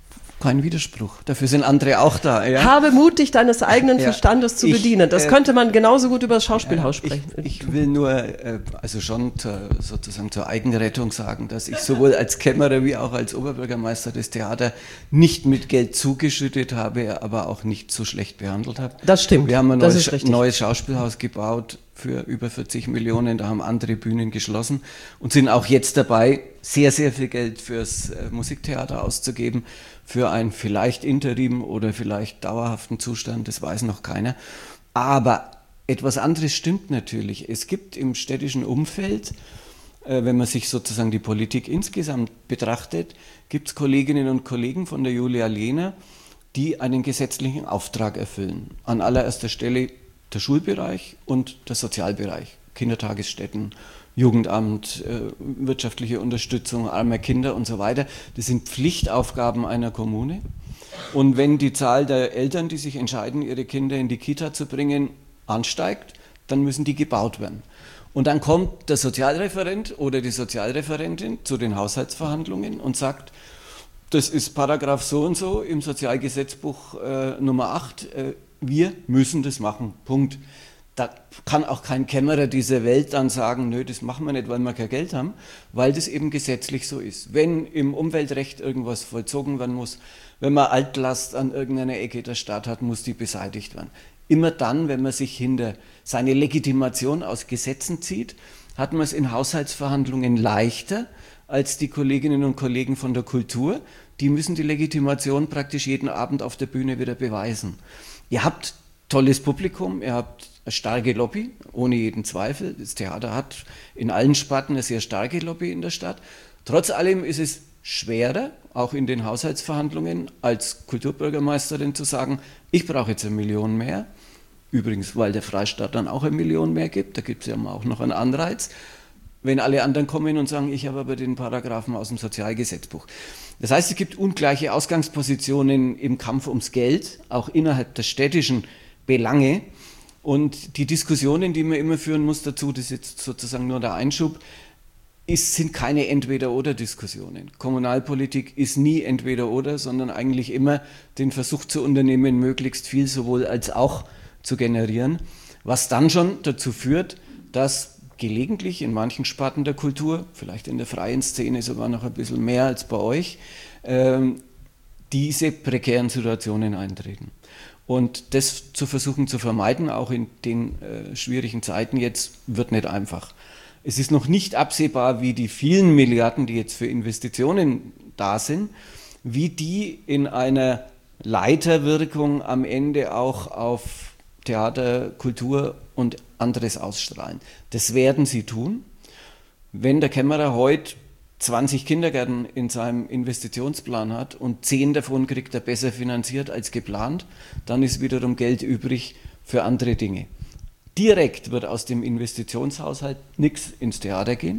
kein Widerspruch. Dafür sind andere auch da. Ja? Habe Mut, dich deines eigenen Verstandes zu bedienen. Das könnte man genauso gut über das Schauspielhaus sprechen. Ich will nur also schon sozusagen zur Eigenrettung sagen, dass ich sowohl als Kämmerer wie auch als Oberbürgermeister das Theater nicht mit Geld zugeschüttet habe, aber auch nicht so schlecht behandelt habe. Das stimmt. Wir haben ein neues Schauspielhaus gebaut für über 40 Millionen, da haben andere Bühnen geschlossen und sind auch jetzt dabei, sehr, sehr viel Geld fürs Musiktheater auszugeben, für einen vielleicht Interim oder vielleicht dauerhaften Zustand, das weiß noch keiner. Aber etwas anderes stimmt natürlich. Es gibt im städtischen Umfeld, wenn man sich sozusagen die Politik insgesamt betrachtet, gibt es Kolleginnen und Kollegen von der Julia Lehner, die einen gesetzlichen Auftrag erfüllen. An allererster Stelle der Schulbereich und der Sozialbereich, Kindertagesstätten, Jugendamt, wirtschaftliche Unterstützung armer Kinder und so weiter. Das sind Pflichtaufgaben einer Kommune. Und wenn die Zahl der Eltern, die sich entscheiden, ihre Kinder in die Kita zu bringen, ansteigt, dann müssen die gebaut werden. Und dann kommt der Sozialreferent oder die Sozialreferentin zu den Haushaltsverhandlungen und sagt, das ist Paragraph so und so im Sozialgesetzbuch Nummer 8, wir müssen das machen, Punkt. Da kann auch kein Kämmerer dieser Welt dann sagen, nö, das machen wir nicht, weil wir kein Geld haben, weil das eben gesetzlich so ist. Wenn im Umweltrecht irgendwas vollzogen werden muss, wenn man Altlast an irgendeiner Ecke der Stadt hat, muss die beseitigt werden. Immer dann, wenn man sich hinter seine Legitimation aus Gesetzen zieht, hat man es in Haushaltsverhandlungen leichter als die Kolleginnen und Kollegen von der Kultur. Die müssen die Legitimation praktisch jeden Abend auf der Bühne wieder beweisen. Ihr habt tolles Publikum, ihr habt eine starke Lobby, ohne jeden Zweifel. Das Theater hat in allen Sparten eine sehr starke Lobby in der Stadt. Trotz allem ist es schwerer, auch in den Haushaltsverhandlungen als Kulturbürgermeisterin zu sagen, ich brauche jetzt 1 Million mehr. Übrigens, weil der Freistaat dann auch 1 Million mehr gibt, da gibt es ja auch noch einen Anreiz. Wenn alle anderen kommen und sagen, ich habe aber den Paragraphen aus dem Sozialgesetzbuch. Das heißt, es gibt ungleiche Ausgangspositionen im Kampf ums Geld, auch innerhalb der städtischen Belange. Und die Diskussionen, die man immer führen muss dazu, das ist jetzt sozusagen nur der Einschub, sind keine Entweder-oder-Diskussionen. Kommunalpolitik ist nie Entweder-oder, sondern eigentlich immer den Versuch zu unternehmen, möglichst viel sowohl als auch zu generieren, was dann schon dazu führt, dass gelegentlich in manchen Sparten der Kultur, vielleicht in der freien Szene sogar noch ein bisschen mehr als bei euch, diese prekären Situationen eintreten. Und das zu versuchen zu vermeiden, auch in den schwierigen Zeiten jetzt, wird nicht einfach. Es ist noch nicht absehbar, wie die vielen Milliarden, die jetzt für Investitionen da sind, wie die in einer Leiterwirkung am Ende auch auf Theater, Kultur und anderes ausstrahlen. Das werden sie tun. Wenn der Kämmerer heute 20 Kindergärten in seinem Investitionsplan hat und 10 davon kriegt er besser finanziert als geplant, dann ist wiederum Geld übrig für andere Dinge. Direkt wird aus dem Investitionshaushalt nichts ins Theater gehen.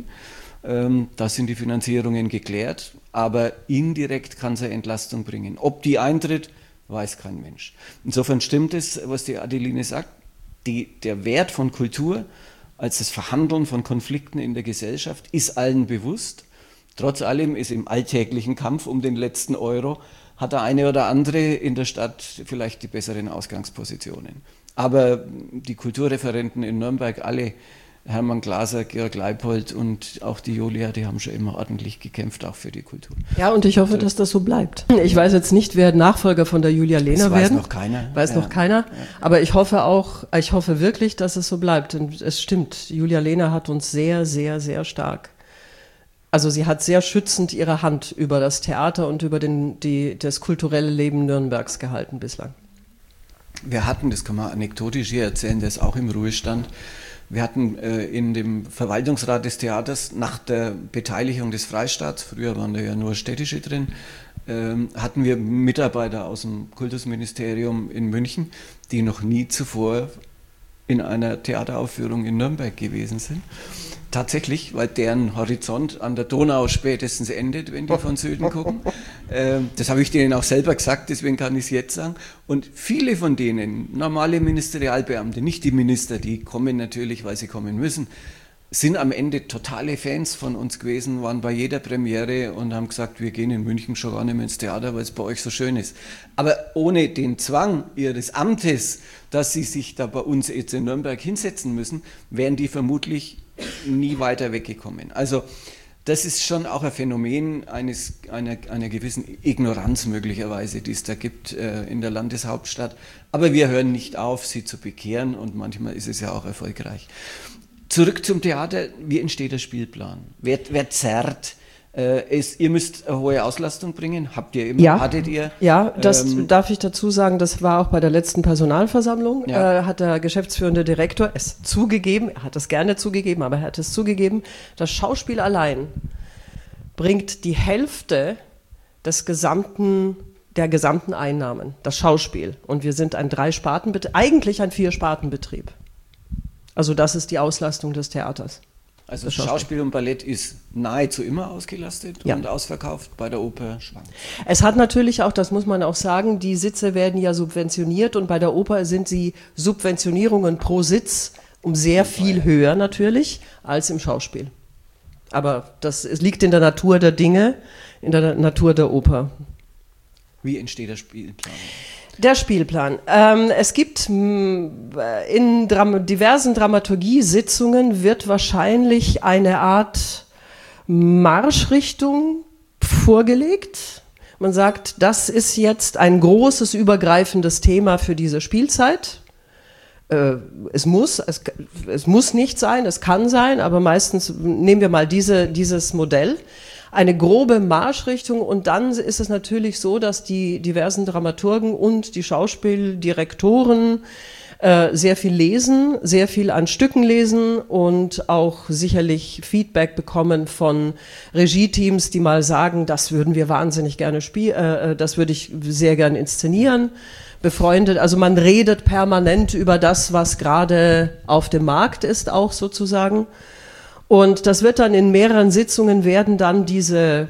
Da sind die Finanzierungen geklärt, aber indirekt kann es eine Entlastung bringen. Ob die eintritt, weiß kein Mensch. Insofern stimmt es, was die Adeline sagt, der Wert von Kultur als das Verhandeln von Konflikten in der Gesellschaft ist allen bewusst. Trotz allem ist im alltäglichen Kampf um den letzten Euro, hat der eine oder andere in der Stadt vielleicht die besseren Ausgangspositionen. Aber die Kulturreferenten in Nürnberg, alle, Hermann Glaser, Georg Leipold und auch die Julia, die haben schon immer ordentlich gekämpft, auch für die Kultur. Ja, und ich hoffe, dass das so bleibt. Ich weiß jetzt nicht, wer Nachfolger von der Julia Lehner werden. Weiß noch keiner. Noch keiner. Aber ich hoffe wirklich, dass es so bleibt. Und es stimmt, Julia Lehner hat uns sehr, sehr, sehr stark. Also sie hat sehr schützend ihre Hand über das Theater und über das kulturelle Leben Nürnbergs gehalten bislang. Wir hatten, das kann man anekdotisch hier erzählen, der ist auch im Ruhestand. Wir hatten in dem Verwaltungsrat des Theaters nach der Beteiligung des Freistaats, früher waren da ja nur städtische drin, hatten wir Mitarbeiter aus dem Kultusministerium in München, die noch nie zuvor in einer Theateraufführung in Nürnberg gewesen sind. Tatsächlich, weil deren Horizont an der Donau spätestens endet, wenn die von Süden gucken. Das habe ich denen auch selber gesagt, deswegen kann ich es jetzt sagen. Und viele von denen, normale Ministerialbeamte, nicht die Minister, die kommen natürlich, weil sie kommen müssen, sind am Ende totale Fans von uns gewesen, waren bei jeder Premiere und haben gesagt, wir gehen in München schon gar nicht mehr ins Theater, weil es bei euch so schön ist. Aber ohne den Zwang ihres Amtes, dass sie sich da bei uns jetzt in Nürnberg hinsetzen müssen, wären die vermutlich nie weiter weggekommen. Also das ist schon auch ein Phänomen einer gewissen Ignoranz möglicherweise, die es da gibt in der Landeshauptstadt. Aber wir hören nicht auf, sie zu bekehren und manchmal ist es ja auch erfolgreich. Zurück zum Theater, wie entsteht der Spielplan? Wer zerrt? Ihr müsst eine hohe Auslastung bringen, habt ihr immer, ja. Hattet ihr? Ja, das darf ich dazu sagen, das war auch bei der letzten Personalversammlung, hat der geschäftsführende Direktor es zugegeben, er hat es gerne zugegeben, aber er hat es zugegeben, das Schauspiel allein bringt die Hälfte der gesamten Einnahmen, das Schauspiel. Und wir sind ein 3-Spartenbetrieb, eigentlich ein 4-Spartenbetrieb. Also das ist die Auslastung des Theaters. Also Schauspiel und Ballett ist nahezu immer ausgelastet und ausverkauft, bei der Oper schwankt. Es hat natürlich auch, das muss man auch sagen, die Sitze werden ja subventioniert und bei der Oper sind die Subventionierungen pro Sitz um sehr viel höher natürlich als im Schauspiel. Aber es liegt in der Natur der Dinge, in der Natur der Oper. Wie entsteht der Spielplan? Der Spielplan. Es gibt in diversen Dramaturgiesitzungen wird wahrscheinlich eine Art Marschrichtung vorgelegt. Man sagt, das ist jetzt ein großes übergreifendes Thema für diese Spielzeit. Es muss nicht sein, es kann sein, aber meistens nehmen wir mal dieses Modell. Eine grobe Marschrichtung und dann ist es natürlich so, dass die diversen Dramaturgen und die Schauspieldirektoren sehr viel lesen, sehr viel an Stücken lesen und auch sicherlich Feedback bekommen von Regie-Teams, die mal sagen, das würden wir wahnsinnig gerne das würde ich sehr gerne inszenieren. Befreundet, also man redet permanent über das, was gerade auf dem Markt ist, auch sozusagen. Und das wird dann in mehreren Sitzungen werden dann diese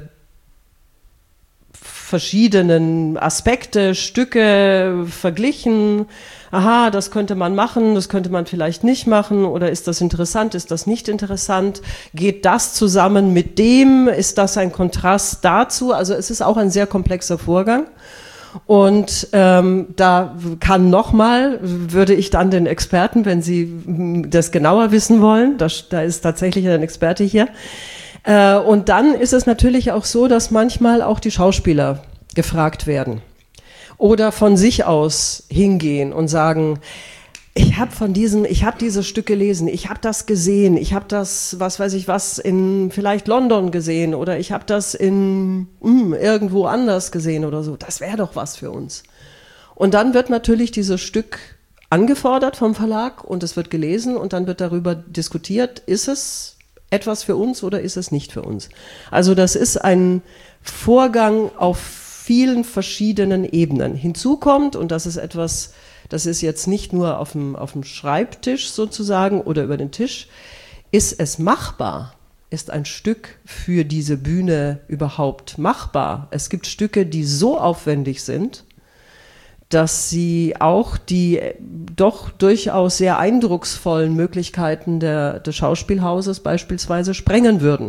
verschiedenen Aspekte, Stücke verglichen. Aha, das könnte man machen, das könnte man vielleicht nicht machen. Oder ist das interessant, ist das nicht interessant? Geht das zusammen mit dem? Ist das ein Kontrast dazu? Also es ist auch ein sehr komplexer Vorgang. Und da würde ich dann den Experten, wenn Sie das genauer wissen wollen, da ist tatsächlich ein Experte hier. Und dann ist es natürlich auch so, dass manchmal auch die Schauspieler gefragt werden oder von sich aus hingehen und sagen, ich habe dieses Stück gelesen, ich habe das gesehen, ich habe das, was weiß ich was, in vielleicht London gesehen oder ich habe das in irgendwo anders gesehen oder so. Das wäre doch was für uns. Und dann wird natürlich dieses Stück angefordert vom Verlag und es wird gelesen und dann wird darüber diskutiert, ist es etwas für uns oder ist es nicht für uns. Also das ist ein Vorgang auf vielen verschiedenen Ebenen. Hinzu kommt, und das ist etwas, das ist jetzt nicht nur auf dem Schreibtisch sozusagen oder über den Tisch. Ist es machbar? Ist ein Stück für diese Bühne überhaupt machbar? Es gibt Stücke, die so aufwendig sind, dass sie auch die doch durchaus sehr eindrucksvollen Möglichkeiten des Schauspielhauses beispielsweise sprengen würden.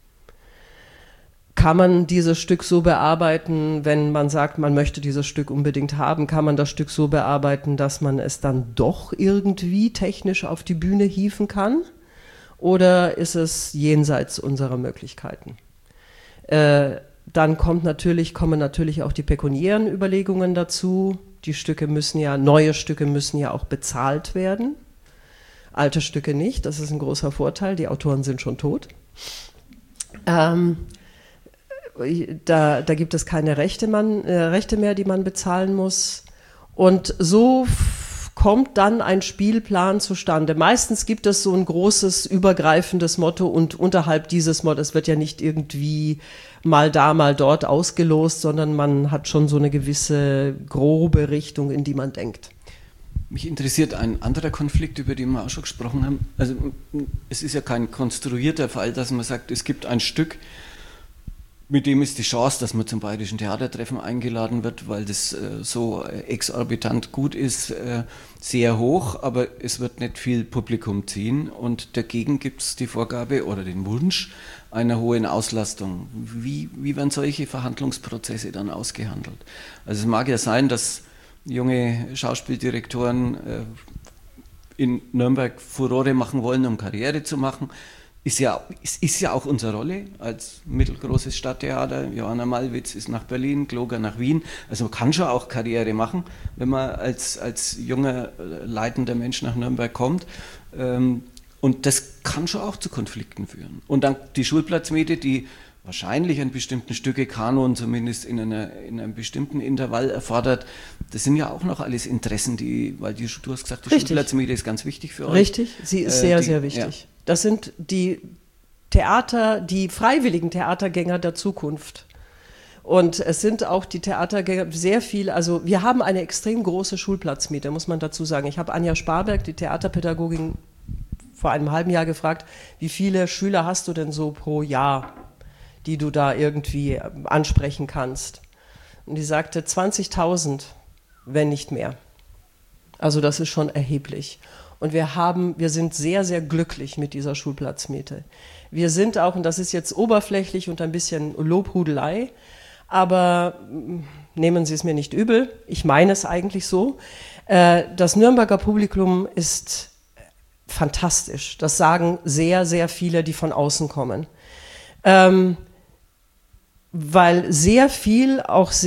Kann man dieses Stück so bearbeiten, wenn man sagt, man möchte dieses Stück unbedingt haben, kann man das Stück so bearbeiten, dass man es dann doch irgendwie technisch auf die Bühne hieven kann? Oder ist es jenseits unserer Möglichkeiten? Dann kommen natürlich auch die pekuniären Überlegungen dazu. Neue Stücke müssen ja auch bezahlt werden. Alte Stücke nicht, das ist ein großer Vorteil, die Autoren sind schon tot. Da gibt es keine Rechte mehr, die man bezahlen muss. Und so kommt dann ein Spielplan zustande. Meistens gibt es so ein großes, übergreifendes Motto und unterhalb dieses Mottos, es wird ja nicht irgendwie mal da, mal dort ausgelost, sondern man hat schon so eine gewisse grobe Richtung, in die man denkt. Mich interessiert ein anderer Konflikt, über den wir auch schon gesprochen haben. Also es ist ja kein konstruierter Fall, dass man sagt, es gibt ein Stück, Mit dem ist die Chance, dass man zum Bayerischen Theatertreffen eingeladen wird, weil das so exorbitant gut ist, sehr hoch, aber es wird nicht viel Publikum ziehen und dagegen gibt es die Vorgabe oder den Wunsch einer hohen Auslastung. Wie werden solche Verhandlungsprozesse dann ausgehandelt? Also es mag ja sein, dass junge Schauspieldirektoren in Nürnberg Furore machen wollen, um Karriere zu machen. Ist ja auch unsere Rolle als mittelgroßes Stadttheater. Johanna Malwitz ist nach Berlin, Gloger nach Wien. Also man kann schon auch Karriere machen, wenn man als junger, leitender Mensch nach Nürnberg kommt. Und das kann schon auch zu Konflikten führen. Und dann die Schulplatzmiete, die wahrscheinlich einen bestimmten Stücke-Kanon zumindest in einem bestimmten Intervall erfordert. Das sind ja auch noch alles Interessen, weil du hast gesagt, die Schulplatzmiete ist ganz wichtig für euch. Richtig, sie ist sehr, sehr wichtig. Ja. Das sind die freiwilligen Theatergänger der Zukunft. Und es sind auch die Theatergänger sehr viel, also wir haben eine extrem große Schulplatzmiete, muss man dazu sagen. Ich habe Anja Sparberg, die Theaterpädagogin, vor einem halben Jahr gefragt, wie viele Schüler hast du denn so pro Jahr, die du da irgendwie ansprechen kannst? Und die sagte 20.000, wenn nicht mehr. Also das ist schon erheblich. Und wir sind sehr, sehr glücklich mit dieser Schulplatzmiete. Wir sind auch, und das ist jetzt oberflächlich und ein bisschen Lobhudelei, aber nehmen Sie es mir nicht übel, ich meine es eigentlich so, das Nürnberger Publikum ist fantastisch. Das sagen sehr, sehr viele, die von außen kommen. Weil sehr viel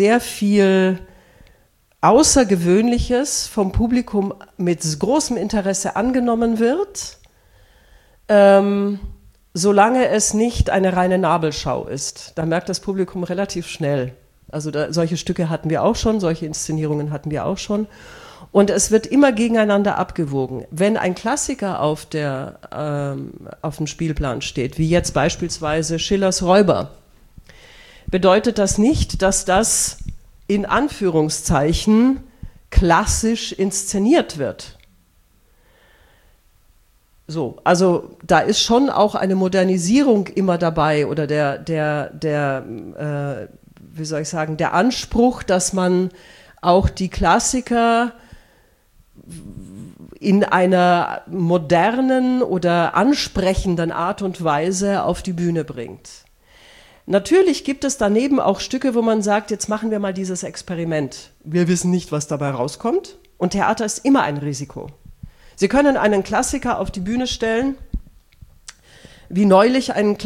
Außergewöhnliches vom Publikum mit großem Interesse angenommen wird, solange es nicht eine reine Nabelschau ist. Da merkt das Publikum relativ schnell. Also solche Stücke hatten wir auch schon, solche Inszenierungen hatten wir auch schon. Und es wird immer gegeneinander abgewogen. Wenn ein Klassiker auf dem Spielplan steht, wie jetzt beispielsweise Schillers Räuber, bedeutet das nicht, dass das in Anführungszeichen klassisch inszeniert wird. So, also da ist schon auch eine Modernisierung immer dabei oder wie soll ich sagen, der Anspruch, dass man auch die Klassiker in einer modernen oder ansprechenden Art und Weise auf die Bühne bringt. Natürlich gibt es daneben auch Stücke, wo man sagt, jetzt machen wir mal dieses Experiment. Wir wissen nicht, was dabei rauskommt. Und Theater ist immer ein Risiko. Sie können einen Klassiker auf die Bühne stellen, wie neulich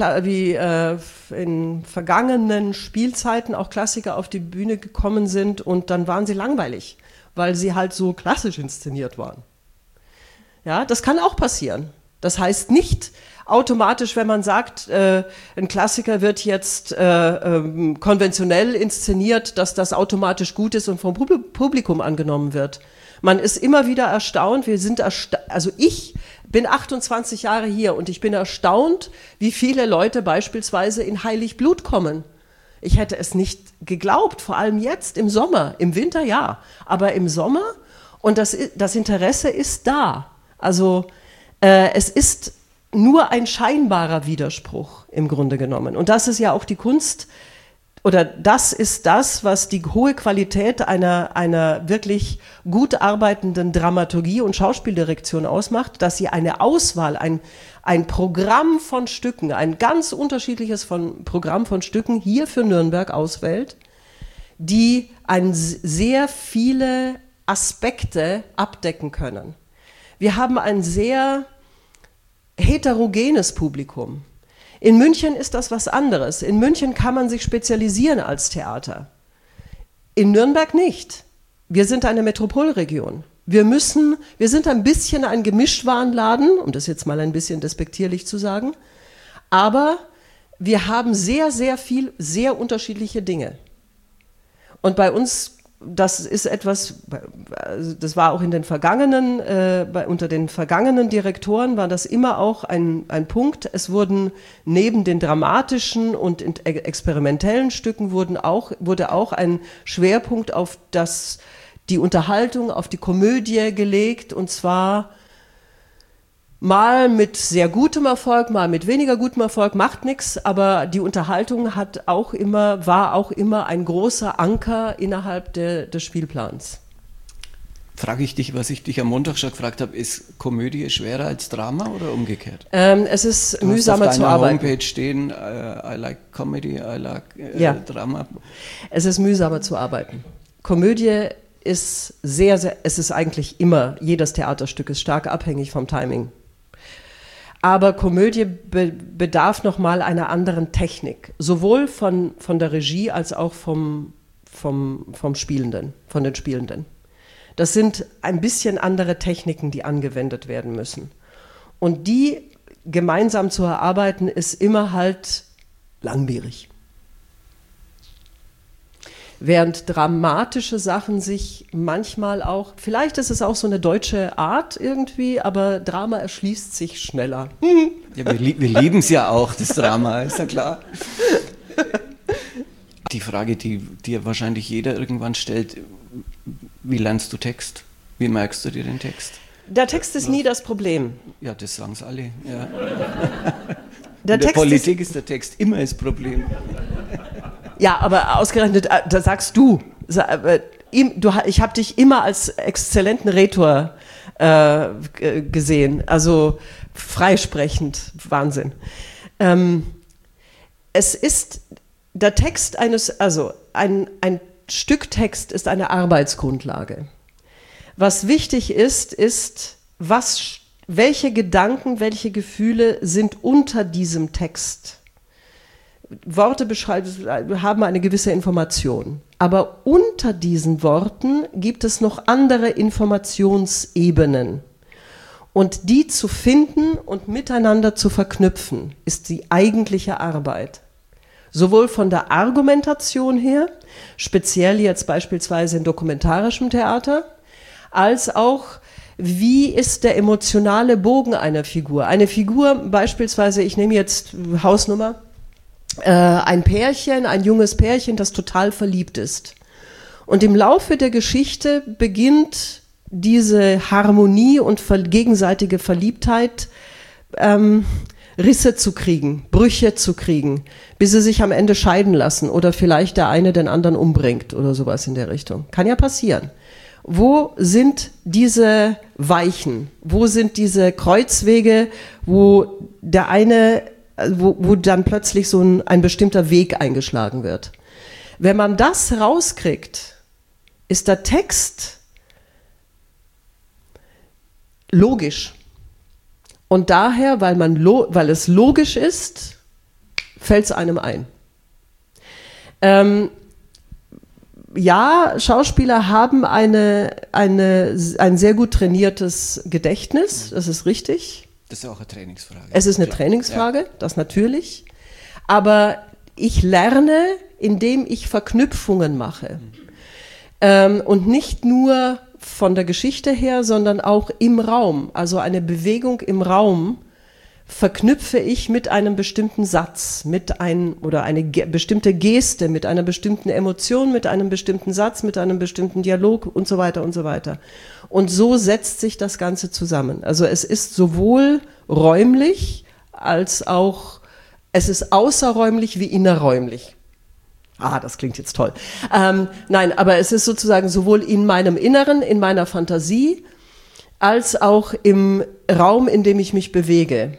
in vergangenen Spielzeiten auch Klassiker auf die Bühne gekommen sind und dann waren sie langweilig, weil sie halt so klassisch inszeniert waren. Ja, das kann auch passieren. Das heißt nicht automatisch, wenn man sagt, ein Klassiker wird jetzt konventionell inszeniert, dass das automatisch gut ist und vom Publikum angenommen wird. Man ist immer wieder erstaunt, also ich bin 28 Jahre hier und ich bin erstaunt, wie viele Leute beispielsweise in Heiligblut kommen. Ich hätte es nicht geglaubt, vor allem jetzt im Sommer, im Winter ja, aber im Sommer und das Interesse ist da. Also es ist nur ein scheinbarer Widerspruch im Grunde genommen. Und das ist ja auch die Kunst, oder das ist das, was die hohe Qualität einer wirklich gut arbeitenden Dramaturgie und Schauspieldirektion ausmacht, dass sie eine Auswahl, ein Programm von Stücken, ein ganz unterschiedliches Programm von Stücken hier für Nürnberg auswählt, die sehr viele Aspekte abdecken können. Wir haben ein sehr heterogenes Publikum. In München ist das was anderes. In München kann man sich spezialisieren als Theater. In Nürnberg nicht. Wir sind eine Metropolregion. Wir sind ein bisschen ein Gemischtwarenladen, um das jetzt mal ein bisschen despektierlich zu sagen, aber wir haben sehr, sehr viel, sehr unterschiedliche Dinge. Und bei uns, das ist etwas, das war auch in den vergangenen, unter den vergangenen Direktoren war das immer auch ein Punkt. Es wurden neben den dramatischen und experimentellen Stücken wurde auch ein Schwerpunkt auf die Unterhaltung, auf die Komödie gelegt, und zwar Mal mit sehr gutem Erfolg, mal mit weniger gutem Erfolg, macht nichts, aber die Unterhaltung war auch immer ein großer Anker innerhalb des Spielplans. Frage ich dich, was ich dich am Montag schon gefragt habe, ist Komödie schwerer als Drama oder umgekehrt? Es ist mühsamer zu arbeiten. Auf deiner Homepage stehen, I like Comedy, I like Drama. Es ist mühsamer zu arbeiten. Komödie ist es ist eigentlich immer, jedes Theaterstück ist stark abhängig vom Timing. Aber Komödie bedarf nochmal einer anderen Technik, sowohl von der Regie als auch vom Spielenden, von den Spielenden. Das sind ein bisschen andere Techniken, die angewendet werden müssen. Und die gemeinsam zu erarbeiten, ist immer halt langwierig. Während dramatische Sachen sich manchmal auch, vielleicht ist es auch so eine deutsche Art irgendwie, aber Drama erschließt sich schneller. Ja, wir lieben es ja auch, das Drama, ist ja klar. Die Frage, die dir wahrscheinlich jeder irgendwann stellt, wie lernst du Text? Wie merkst du dir den Text? Der Text ist nie das Problem. Ja, das sagen es alle. Ja. Der In der Politik ist der Text immer das Problem. Ja, aber ausgerechnet, da sagst du. Ich habe dich immer als exzellenten Rhetor gesehen, also freisprechend, Wahnsinn. Es ist der Text ein Stück Text ist eine Arbeitsgrundlage. Was wichtig ist, welche Gedanken, welche Gefühle sind unter diesem Text. Worte haben eine gewisse Information, aber unter diesen Worten gibt es noch andere Informationsebenen. Und die zu finden und miteinander zu verknüpfen, ist die eigentliche Arbeit. Sowohl von der Argumentation her, speziell jetzt beispielsweise in dokumentarischem Theater, als auch, wie ist der emotionale Bogen einer Figur. Eine Figur beispielsweise, ich nehme jetzt Hausnummer, ein junges Pärchen, das total verliebt ist. Und im Laufe der Geschichte beginnt diese Harmonie und gegenseitige Verliebtheit Risse zu kriegen, Brüche zu kriegen, bis sie sich am Ende scheiden lassen oder vielleicht der eine den anderen umbringt oder sowas in der Richtung. Kann ja passieren. Wo sind diese Weichen? Wo sind diese Kreuzwege, wo der eine, wo dann plötzlich so ein bestimmter Weg eingeschlagen wird? Wenn man das rauskriegt, ist der Text logisch. Und daher, weil es logisch ist, fällt es einem ein. Ja, Schauspieler haben ein sehr gut trainiertes Gedächtnis, das ist richtig. Das ist ja auch eine Trainingsfrage. Es ist eine Trainingsfrage, das natürlich. Aber ich lerne, indem ich Verknüpfungen mache. Und nicht nur von der Geschichte her, sondern auch im Raum. Also eine Bewegung im Raum verknüpfe ich mit einem bestimmten Satz, oder eine bestimmte Geste, mit einer bestimmten Emotion, mit einem bestimmten Satz, mit einem bestimmten Dialog und so weiter und so weiter. Und so setzt sich das Ganze zusammen. Also es ist sowohl räumlich als auch, es ist außerräumlich wie innerräumlich. Das klingt jetzt toll. Nein, aber es ist sozusagen sowohl in meinem Inneren, in meiner Fantasie, als auch im Raum, in dem ich mich bewege,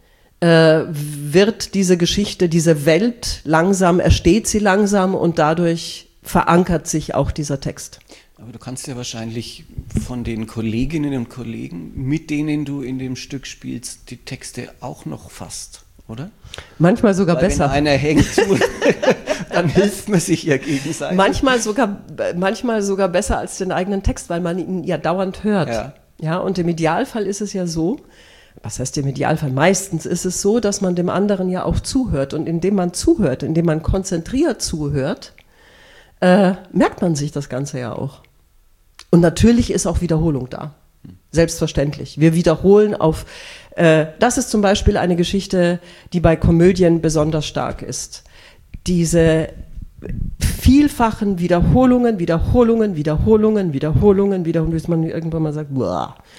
wird diese Geschichte, diese Welt entsteht sie langsam und dadurch verankert sich auch dieser Text. Aber du kannst ja wahrscheinlich von den Kolleginnen und Kollegen, mit denen du in dem Stück spielst, die Texte auch noch fast, oder? Manchmal sogar besser. Wenn einer hängt, dann hilft man sich ja gegenseitig. Manchmal sogar besser als den eigenen Text, weil man ihn ja dauernd hört. Ja, und im Idealfall ist es ja so, was heißt im Idealfall? Meistens ist es so, dass man dem anderen ja auch zuhört. Und indem man zuhört, indem man konzentriert zuhört, merkt man sich das Ganze ja auch. Und natürlich ist auch Wiederholung da. Selbstverständlich. Wir wiederholen das ist zum Beispiel eine Geschichte, die bei Komödien besonders stark ist. Diese vielfachen Wiederholungen, bis man irgendwann mal sagt, boah.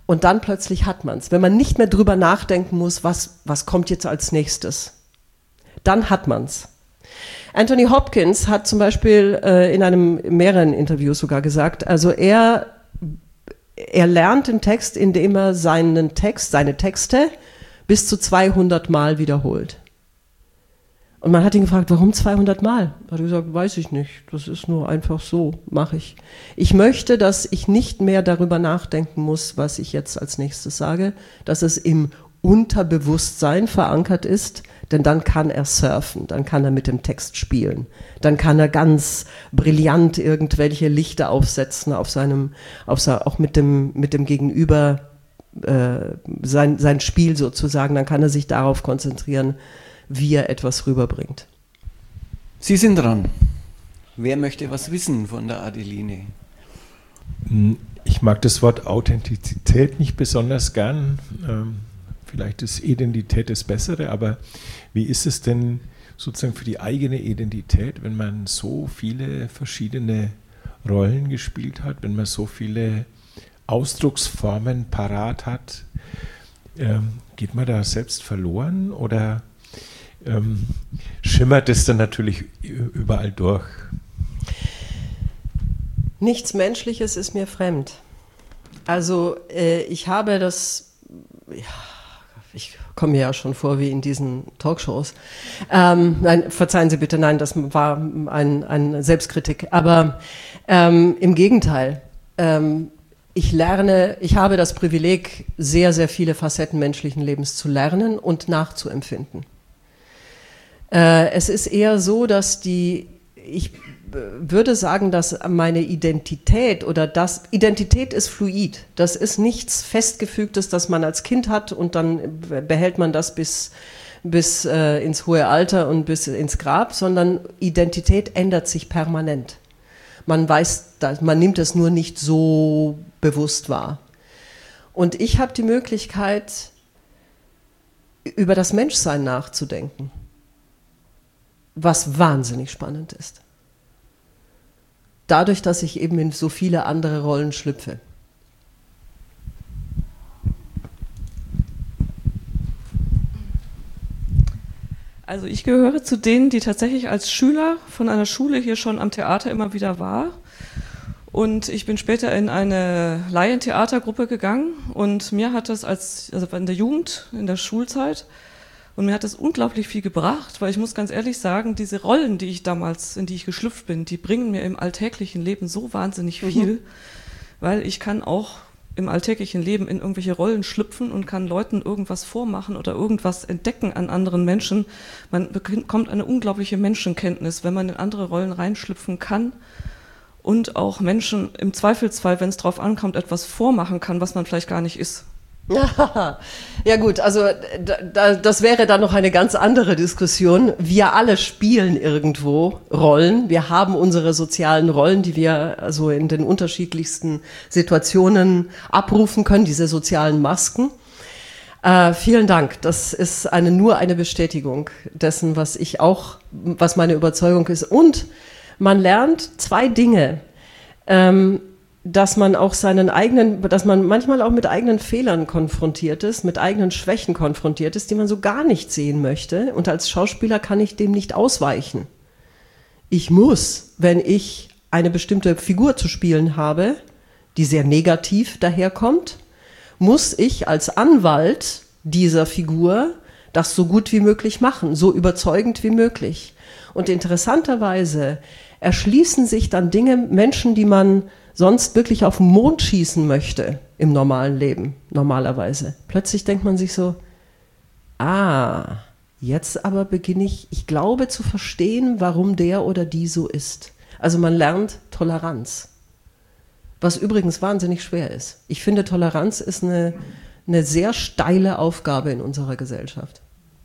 Und dann plötzlich hat man es. Wenn man nicht mehr drüber nachdenken muss, was kommt jetzt als nächstes, dann hat man es. Anthony Hopkins hat zum Beispiel in mehreren Interviews sogar gesagt, also er lernt den Text, indem er seine Texte bis zu 200 Mal wiederholt. Und man hat ihn gefragt, warum 200 Mal? Er hat gesagt, weiß ich nicht, das ist nur einfach so, mache ich. Ich möchte, dass ich nicht mehr darüber nachdenken muss, was ich jetzt als nächstes sage, dass es im Unterbewusstsein verankert ist, denn dann kann er surfen, dann kann er mit dem Text spielen, dann kann er ganz brillant irgendwelche Lichter aufsetzen auch mit dem Gegenüber, sein Spiel sozusagen, dann kann er sich darauf konzentrieren, wie er etwas rüberbringt. Sie sind dran. Wer möchte was wissen von der Adeline? Ich mag das Wort Authentizität nicht besonders gern. Vielleicht ist Identität das Bessere, aber wie ist es denn sozusagen für die eigene Identität, wenn man so viele verschiedene Rollen gespielt hat, wenn man so viele Ausdrucksformen parat hat? Geht man da selbst verloren oder schimmert es dann natürlich überall durch? Nichts Menschliches ist mir fremd. Also ich habe das, ich komme mir ja schon vor wie in diesen Talkshows. Nein, verzeihen Sie bitte, nein, das war eine Selbstkritik. Aber im Gegenteil, ich habe das Privileg, sehr, sehr viele Facetten menschlichen Lebens zu lernen und nachzuempfinden. Es ist eher so, dass ich würde sagen, dass meine Identität Identität ist fluid. Das ist nichts Festgefügtes, das man als Kind hat und dann behält man das bis ins hohe Alter und bis ins Grab, sondern Identität ändert sich permanent. Man nimmt es nur nicht so bewusst wahr. Und ich habe die Möglichkeit, über das Menschsein nachzudenken, was wahnsinnig spannend ist. Dadurch, dass ich eben in so viele andere Rollen schlüpfe. Also ich gehöre zu denen, die tatsächlich als Schüler von einer Schule hier schon am Theater immer wieder war. Und ich bin später in eine Laientheatergruppe gegangen und mir hat das also in der Jugend, in der Schulzeit, und mir hat das unglaublich viel gebracht, weil ich muss ganz ehrlich sagen, diese Rollen, in die ich geschlüpft bin, die bringen mir im alltäglichen Leben so wahnsinnig viel, weil ich kann auch im alltäglichen Leben in irgendwelche Rollen schlüpfen und kann Leuten irgendwas vormachen oder irgendwas entdecken an anderen Menschen. Man bekommt eine unglaubliche Menschenkenntnis, wenn man in andere Rollen reinschlüpfen kann und auch Menschen im Zweifelsfall, wenn es drauf ankommt, etwas vormachen kann, was man vielleicht gar nicht ist. Ja gut, also das wäre dann noch eine ganz andere Diskussion. Wir alle spielen irgendwo Rollen. Wir haben unsere sozialen Rollen, die wir also in den unterschiedlichsten Situationen abrufen können, diese sozialen Masken. Vielen Dank. Das ist nur eine Bestätigung dessen, was meine Überzeugung ist. Und man lernt zwei Dinge. Dass man manchmal auch mit eigenen Fehlern konfrontiert ist, mit eigenen Schwächen konfrontiert ist, die man so gar nicht sehen möchte. Und als Schauspieler kann ich dem nicht ausweichen. Ich muss, wenn ich eine bestimmte Figur zu spielen habe, die sehr negativ daherkommt, muss ich als Anwalt dieser Figur das so gut wie möglich machen, so überzeugend wie möglich. Und interessanterweise erschließen sich dann Menschen, die man sonst wirklich auf den Mond schießen möchte im normalen Leben, normalerweise. Plötzlich denkt man sich so, jetzt aber beginne ich glaube zu verstehen, warum der oder die so ist. Also man lernt Toleranz, was übrigens wahnsinnig schwer ist. Ich finde, Toleranz ist eine sehr steile Aufgabe in unserer Gesellschaft.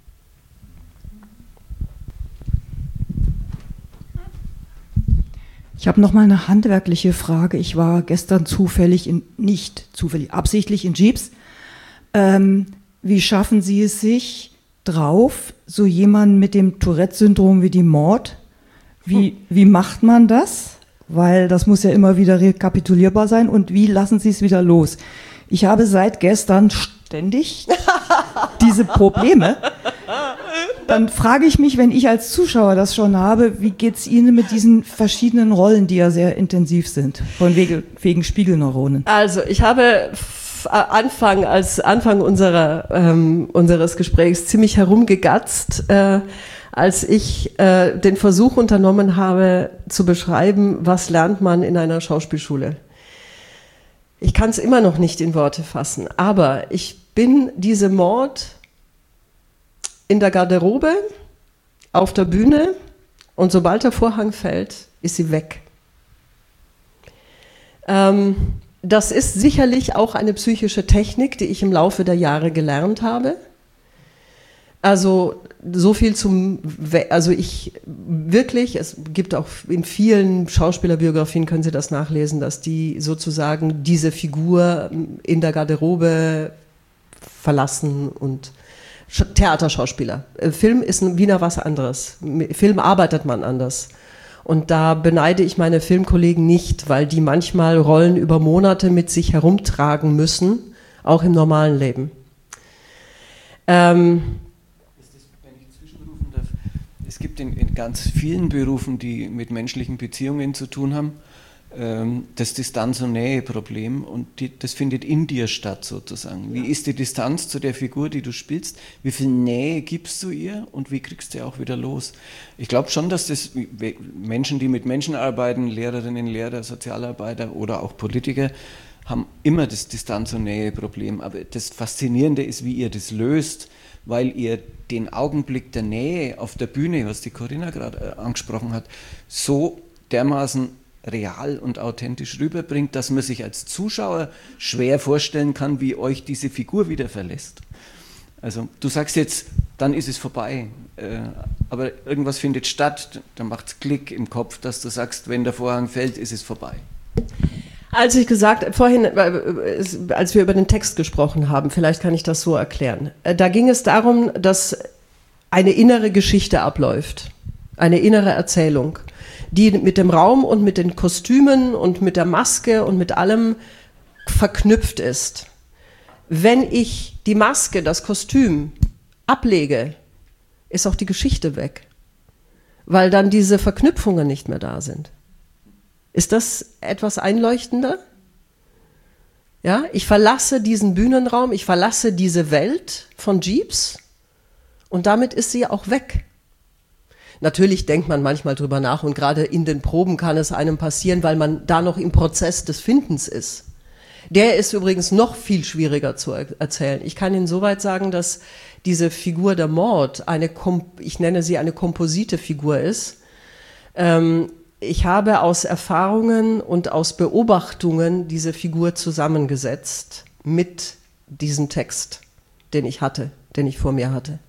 Ich habe noch mal eine handwerkliche Frage. Ich war gestern absichtlich in Jeeps. Wie schaffen Sie es sich drauf, so jemanden mit dem Tourette-Syndrom wie die Maud? Wie macht man das? Weil das muss ja immer wieder rekapitulierbar sein. Und wie lassen Sie es wieder los? Ich habe seit gestern ständig diese Probleme. Dann frage ich mich, wenn ich als Zuschauer das schon habe, wie geht es Ihnen mit diesen verschiedenen Rollen, die ja sehr intensiv sind, von wegen Spiegelneuronen? Also ich habe Anfang unseres Gesprächs ziemlich herumgegatzt, als ich den Versuch unternommen habe, zu beschreiben, was lernt man in einer Schauspielschule. Ich kann es immer noch nicht in Worte fassen, aber ich bin diese Maud in der Garderobe, auf der Bühne, und sobald der Vorhang fällt, ist sie weg. Das ist sicherlich auch eine psychische Technik, die ich im Laufe der Jahre gelernt habe. Also so viel es gibt auch in vielen Schauspielerbiografien, können Sie das nachlesen, dass die sozusagen diese Figur in der Garderobe verlassen und Theaterschauspieler. Film ist wieder was anderes. Film arbeitet man anders. Und da beneide ich meine Filmkollegen nicht, weil die manchmal Rollen über Monate mit sich herumtragen müssen, auch im normalen Leben. Es gibt in ganz vielen Berufen, die mit menschlichen Beziehungen zu tun haben, das Distanz- und Nähe-Problem, und das findet in dir statt sozusagen. Wie ist die Distanz zu der Figur, die du spielst? Wie viel Nähe gibst du ihr und wie kriegst du auch wieder los? Ich glaube schon, dass das Menschen, die mit Menschen arbeiten, Lehrerinnen, Lehrer, Sozialarbeiter oder auch Politiker, haben immer das Distanz- und Nähe-Problem. Aber das Faszinierende ist, wie ihr das löst, weil ihr den Augenblick der Nähe auf der Bühne, was die Corinna gerade angesprochen hat, so dermaßen real und authentisch rüberbringt, dass man sich als Zuschauer schwer vorstellen kann, wie euch diese Figur wieder verlässt. Also du sagst jetzt, dann ist es vorbei, aber irgendwas findet statt, dann macht es Klick im Kopf, dass du sagst, wenn der Vorhang fällt, ist es vorbei. Als wir über den Text gesprochen haben, vielleicht kann ich das so erklären, da ging es darum, dass eine innere Geschichte abläuft, eine innere Erzählung, die mit dem Raum und mit den Kostümen und mit der Maske und mit allem verknüpft ist. Wenn ich die Maske, das Kostüm ablege, ist auch die Geschichte weg, weil dann diese Verknüpfungen nicht mehr da sind. Ist das etwas einleuchtender? Ja, ich verlasse diesen Bühnenraum, ich verlasse diese Welt von Jeeps und damit ist sie auch weg. Natürlich denkt man manchmal drüber nach und gerade in den Proben kann es einem passieren, weil man da noch im Prozess des Findens ist. Der ist übrigens noch viel schwieriger zu erzählen. Ich kann Ihnen soweit sagen, dass diese Figur der Maud ich nenne sie eine komposite Figur ist. Ich habe aus Erfahrungen und aus Beobachtungen diese Figur zusammengesetzt mit diesem Text, den ich vor mir hatte.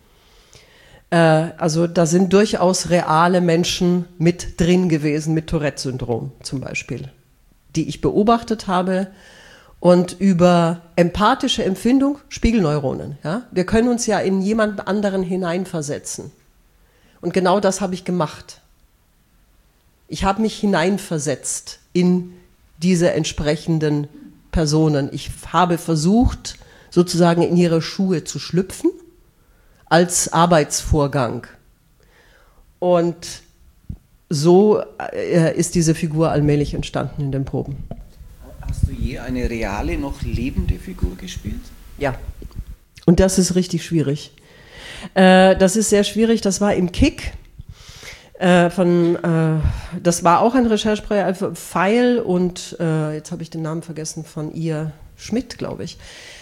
Also da sind durchaus reale Menschen mit drin gewesen, mit Tourette-Syndrom zum Beispiel, die ich beobachtet habe, und über empathische Empfindung, Spiegelneuronen. Ja? Wir können uns ja in jemanden anderen hineinversetzen. Und genau das habe ich gemacht. Ich habe mich hineinversetzt in diese entsprechenden Personen. Ich habe versucht, sozusagen in ihre Schuhe zu schlüpfen, als Arbeitsvorgang. Und so ist diese Figur allmählich entstanden in den Proben. Hast du je eine reale, noch lebende Figur gespielt? Ja. Und das ist richtig schwierig. Das ist sehr schwierig. Das war im Kick. Das war auch ein Rechercheprojekt, Pfeil und jetzt habe ich den Namen vergessen, von ihr Schmidt, glaube ich.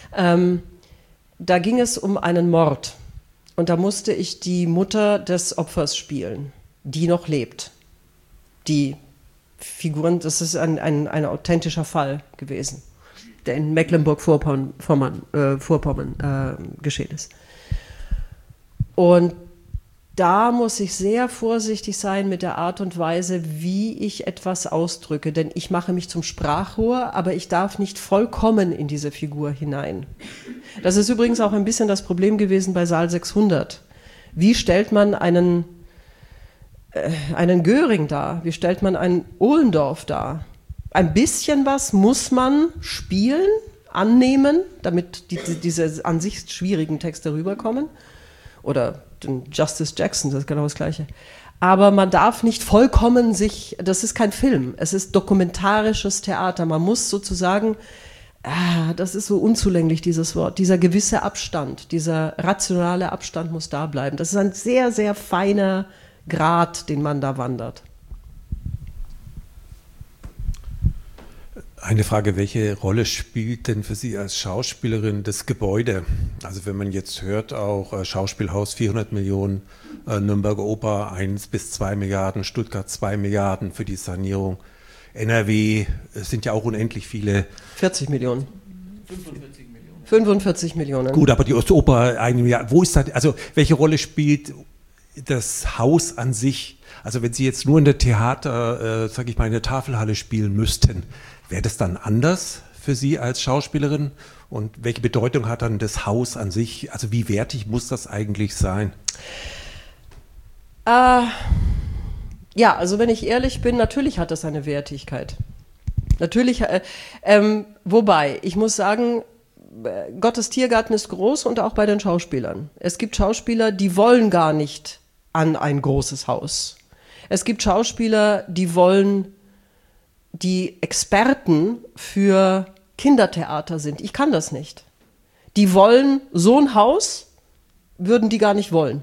Da ging es um einen Mord. Und da musste ich die Mutter des Opfers spielen, die noch lebt. Die Figuren, das ist ein authentischer Fall gewesen, der in Mecklenburg-Vorpommern geschehen ist. Und da muss ich sehr vorsichtig sein mit der Art und Weise, wie ich etwas ausdrücke, denn ich mache mich zum Sprachrohr, aber ich darf nicht vollkommen in diese Figur hinein. Das ist übrigens auch ein bisschen das Problem gewesen bei Saal 600. Wie stellt man einen Göring dar? Wie stellt man einen Ohlendorf dar? Ein bisschen was muss man spielen, annehmen, damit diese an sich schwierigen Texte rüberkommen. Oder den Justice Jackson, das ist genau das Gleiche. Aber man darf nicht vollkommen das ist kein Film, es ist dokumentarisches Theater. Man muss sozusagen, das ist so unzulänglich, dieses Wort, dieser gewisse Abstand, dieser rationale Abstand muss da bleiben. Das ist ein sehr, sehr feiner Grat, den man da wandert. Eine Frage, welche Rolle spielt denn für Sie als Schauspielerin das Gebäude? Also wenn man jetzt hört, auch Schauspielhaus 400 Millionen, Nürnberger Oper 1 bis 2 Milliarden, Stuttgart 2 Milliarden für die Sanierung, NRW, es sind ja auch unendlich viele. 40 Millionen. 45 Millionen. Gut, aber die Oster-Oper 1 Milliarde, wo ist das, also welche Rolle spielt das Haus an sich? Also wenn Sie jetzt nur in der Theater, sage ich mal, in der Tafelhalle spielen müssten, wäre das dann anders für Sie als Schauspielerin? Und welche Bedeutung hat dann das Haus an sich? Also wie wertig muss das eigentlich sein? Ja, also wenn ich ehrlich bin, natürlich hat das eine Wertigkeit. Natürlich, wobei, ich muss sagen, Gottes Tiergarten ist groß und auch bei den Schauspielern. Es gibt Schauspieler, die wollen gar nicht an ein großes Haus. Es gibt Schauspieler, die Experten für Kindertheater sind. Ich kann das nicht. Die wollen so ein Haus, würden die gar nicht wollen.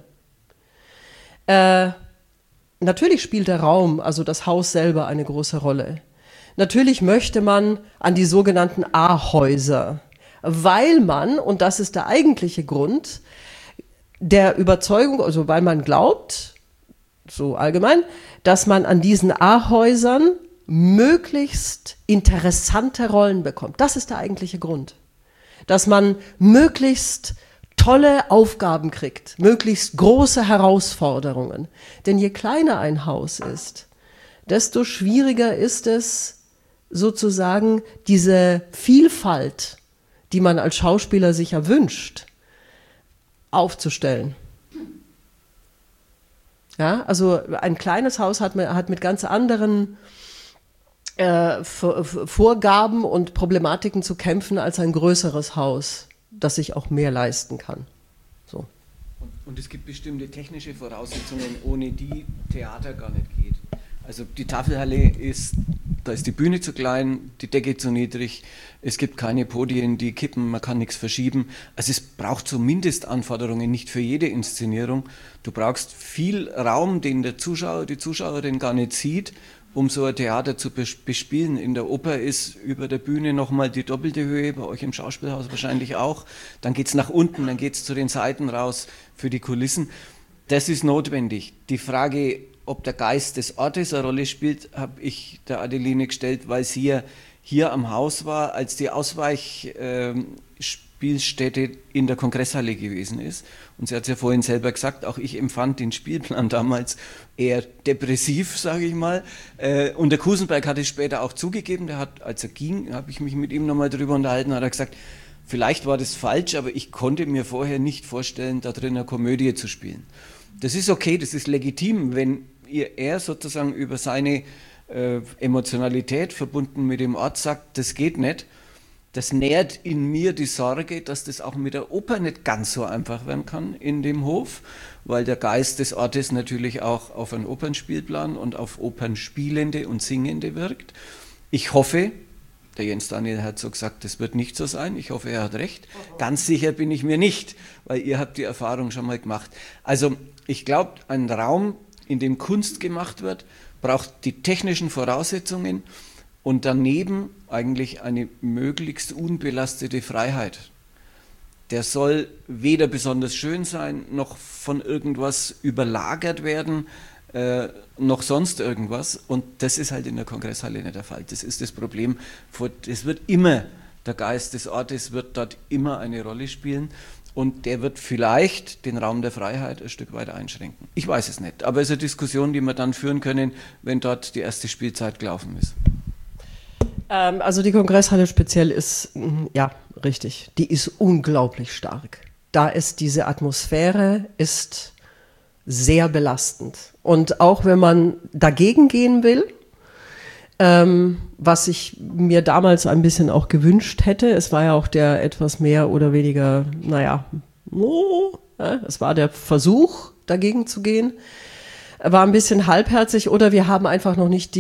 Natürlich spielt der Raum, also das Haus selber, eine große Rolle. Natürlich möchte man an die sogenannten A-Häuser, weil man, und das ist der eigentliche Grund, der Überzeugung, also weil man glaubt, so allgemein, dass man an diesen A-Häusern möglichst interessante Rollen bekommt. Das ist der eigentliche Grund. Dass man möglichst tolle Aufgaben kriegt, möglichst große Herausforderungen. Denn je kleiner ein Haus ist, desto schwieriger ist es, sozusagen diese Vielfalt, die man als Schauspieler sich erwünscht, aufzustellen. Ja, also ein kleines Haus hat mit ganz anderen Vorgaben und Problematiken zu kämpfen als ein größeres Haus, das sich auch mehr leisten kann. So. Und es gibt bestimmte technische Voraussetzungen, ohne die Theater gar nicht geht. Also die Tafelhalle da ist die Bühne zu klein, die Decke zu niedrig, es gibt keine Podien, die kippen, man kann nichts verschieben. Also es braucht so Mindestanforderungen, nicht für jede Inszenierung. Du brauchst viel Raum, den der Zuschauer, die Zuschauerin gar nicht sieht, um so ein Theater zu bespielen. In der Oper ist über der Bühne nochmal die doppelte Höhe, bei euch im Schauspielhaus wahrscheinlich auch. Dann geht es nach unten, dann geht es zu den Seiten raus für die Kulissen. Das ist notwendig. Die Frage, ob der Geist des Ortes eine Rolle spielt, habe ich der Adeline gestellt, weil sie ja hier am Haus war, als die Ausweichspielstätte in der Kongresshalle gewesen ist. Und sie hat es ja vorhin selber gesagt, auch ich empfand den Spielplan damals eher depressiv, sage ich mal. Und der Kusenberg hat es später auch zugegeben, als er ging, habe ich mich mit ihm nochmal drüber unterhalten, hat er gesagt, vielleicht war das falsch, aber ich konnte mir vorher nicht vorstellen, da drin eine Komödie zu spielen. Das ist okay, das ist legitim, wenn er sozusagen über seine Emotionalität verbunden mit dem Ort sagt, das geht nicht. Das nährt in mir die Sorge, dass das auch mit der Oper nicht ganz so einfach werden kann in dem Hof, weil der Geist des Ortes natürlich auch auf einen Opernspielplan und auf Opernspielende und Singende wirkt. Ich hoffe, der Jens Daniel Herzog sagt, das wird nicht so sein. Ich hoffe, er hat recht. Ganz sicher bin ich mir nicht, weil ihr habt die Erfahrung schon mal gemacht. Also ich glaube, ein Raum, in dem Kunst gemacht wird, braucht die technischen Voraussetzungen und daneben eigentlich eine möglichst unbelastete Freiheit. Der soll weder besonders schön sein, noch von irgendwas überlagert werden, noch sonst irgendwas. Und das ist halt in der Kongresshalle nicht der Fall. Das ist das Problem. Es wird immer, der Geist des Ortes wird dort immer eine Rolle spielen. Und der wird vielleicht den Raum der Freiheit ein Stück weit einschränken. Ich weiß es nicht, aber es ist eine Diskussion, die wir dann führen können, wenn dort die erste Spielzeit gelaufen ist. Also die Kongresshalle speziell ist, ja, richtig, die ist unglaublich stark. Da ist diese Atmosphäre, ist sehr belastend. Und auch wenn man dagegen gehen will, Was ich mir damals ein bisschen auch gewünscht hätte. Es war ja auch der etwas mehr oder weniger, es war der Versuch, dagegen zu gehen. War ein bisschen halbherzig oder wir haben einfach noch nicht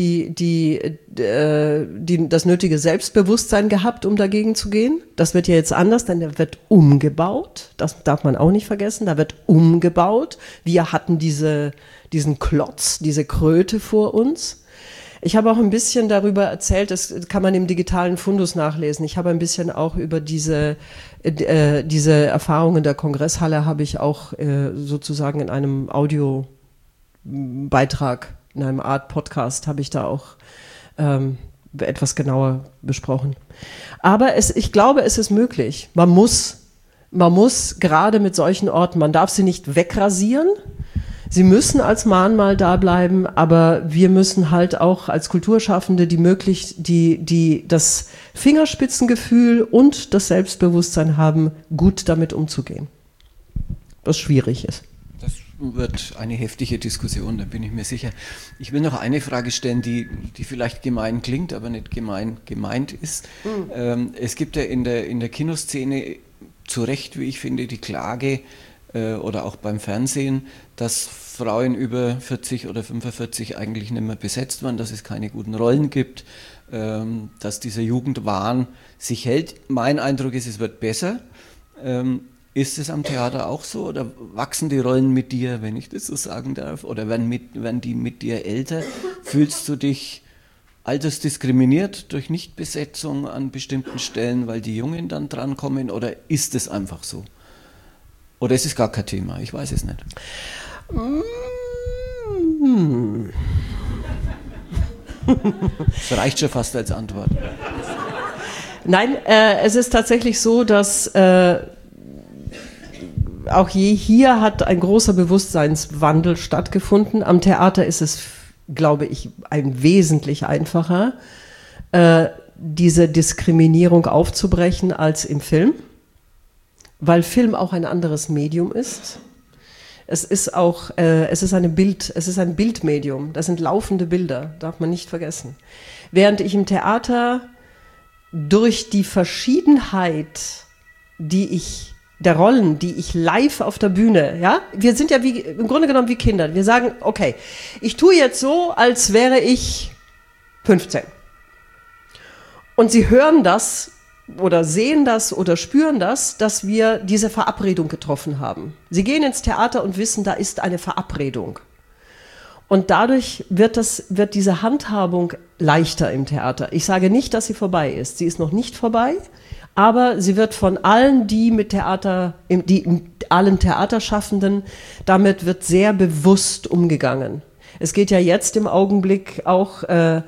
das nötige Selbstbewusstsein gehabt, um dagegen zu gehen. Das wird ja jetzt anders, denn der wird umgebaut. Das darf man auch nicht vergessen. Da wird umgebaut. Wir hatten diesen Klotz, diese Kröte vor uns. Ich habe auch ein bisschen darüber erzählt, das kann man im digitalen Fundus nachlesen. Ich habe ein bisschen auch über diese Erfahrungen der Kongresshalle habe ich auch sozusagen in einem Audiobeitrag, in einem Art Podcast habe ich da auch etwas genauer besprochen. Aber ich glaube, es ist möglich. Man muss gerade mit solchen Orten, man darf sie nicht wegrasieren. Sie müssen als Mahnmal da bleiben, aber wir müssen halt auch als Kulturschaffende das Fingerspitzengefühl und das Selbstbewusstsein haben, gut damit umzugehen. Was schwierig ist. Das wird eine heftige Diskussion, da bin ich mir sicher. Ich will noch eine Frage stellen, die vielleicht gemein klingt, aber nicht gemeint ist. Es gibt ja in der Kinoszene zu Recht, wie ich finde, die Klage oder auch beim Fernsehen, dass Frauen über 40 oder 45 eigentlich nicht mehr besetzt werden, dass es keine guten Rollen gibt, dass dieser Jugendwahn sich hält. Mein Eindruck ist, es wird besser. Ist es am Theater auch so oder wachsen die Rollen mit dir, wenn ich das so sagen darf, oder werden die mit dir älter? Fühlst du dich altersdiskriminiert durch Nichtbesetzung an bestimmten Stellen, weil die Jungen dann drankommen, oder ist es einfach so? Oder ist es gar kein Thema? Ich weiß es nicht. Das reicht schon fast als Antwort. Nein, es ist tatsächlich so, dass auch hier hat ein großer Bewusstseinswandel stattgefunden. Am Theater ist es, glaube ich, wesentlich einfacher, diese Diskriminierung aufzubrechen als im Film, weil Film auch ein anderes Medium ist. Es ist ein Bildmedium, das sind laufende Bilder, darf man nicht vergessen. Während ich im Theater durch die Verschiedenheit, der Rollen, die ich live auf der Bühne, ja, wir sind ja im Grunde genommen wie Kinder. Wir sagen, okay, ich tue jetzt so, als wäre ich 15. Und sie hören das oder sehen das oder spüren das, dass wir diese Verabredung getroffen haben. Sie gehen ins Theater und wissen, da ist eine Verabredung. Und dadurch wird diese Handhabung leichter im Theater. Ich sage nicht, dass sie vorbei ist. Sie ist noch nicht vorbei, aber sie wird von allen, allen Theaterschaffenden, damit wird sehr bewusst umgegangen. Es geht ja jetzt im Augenblick auch,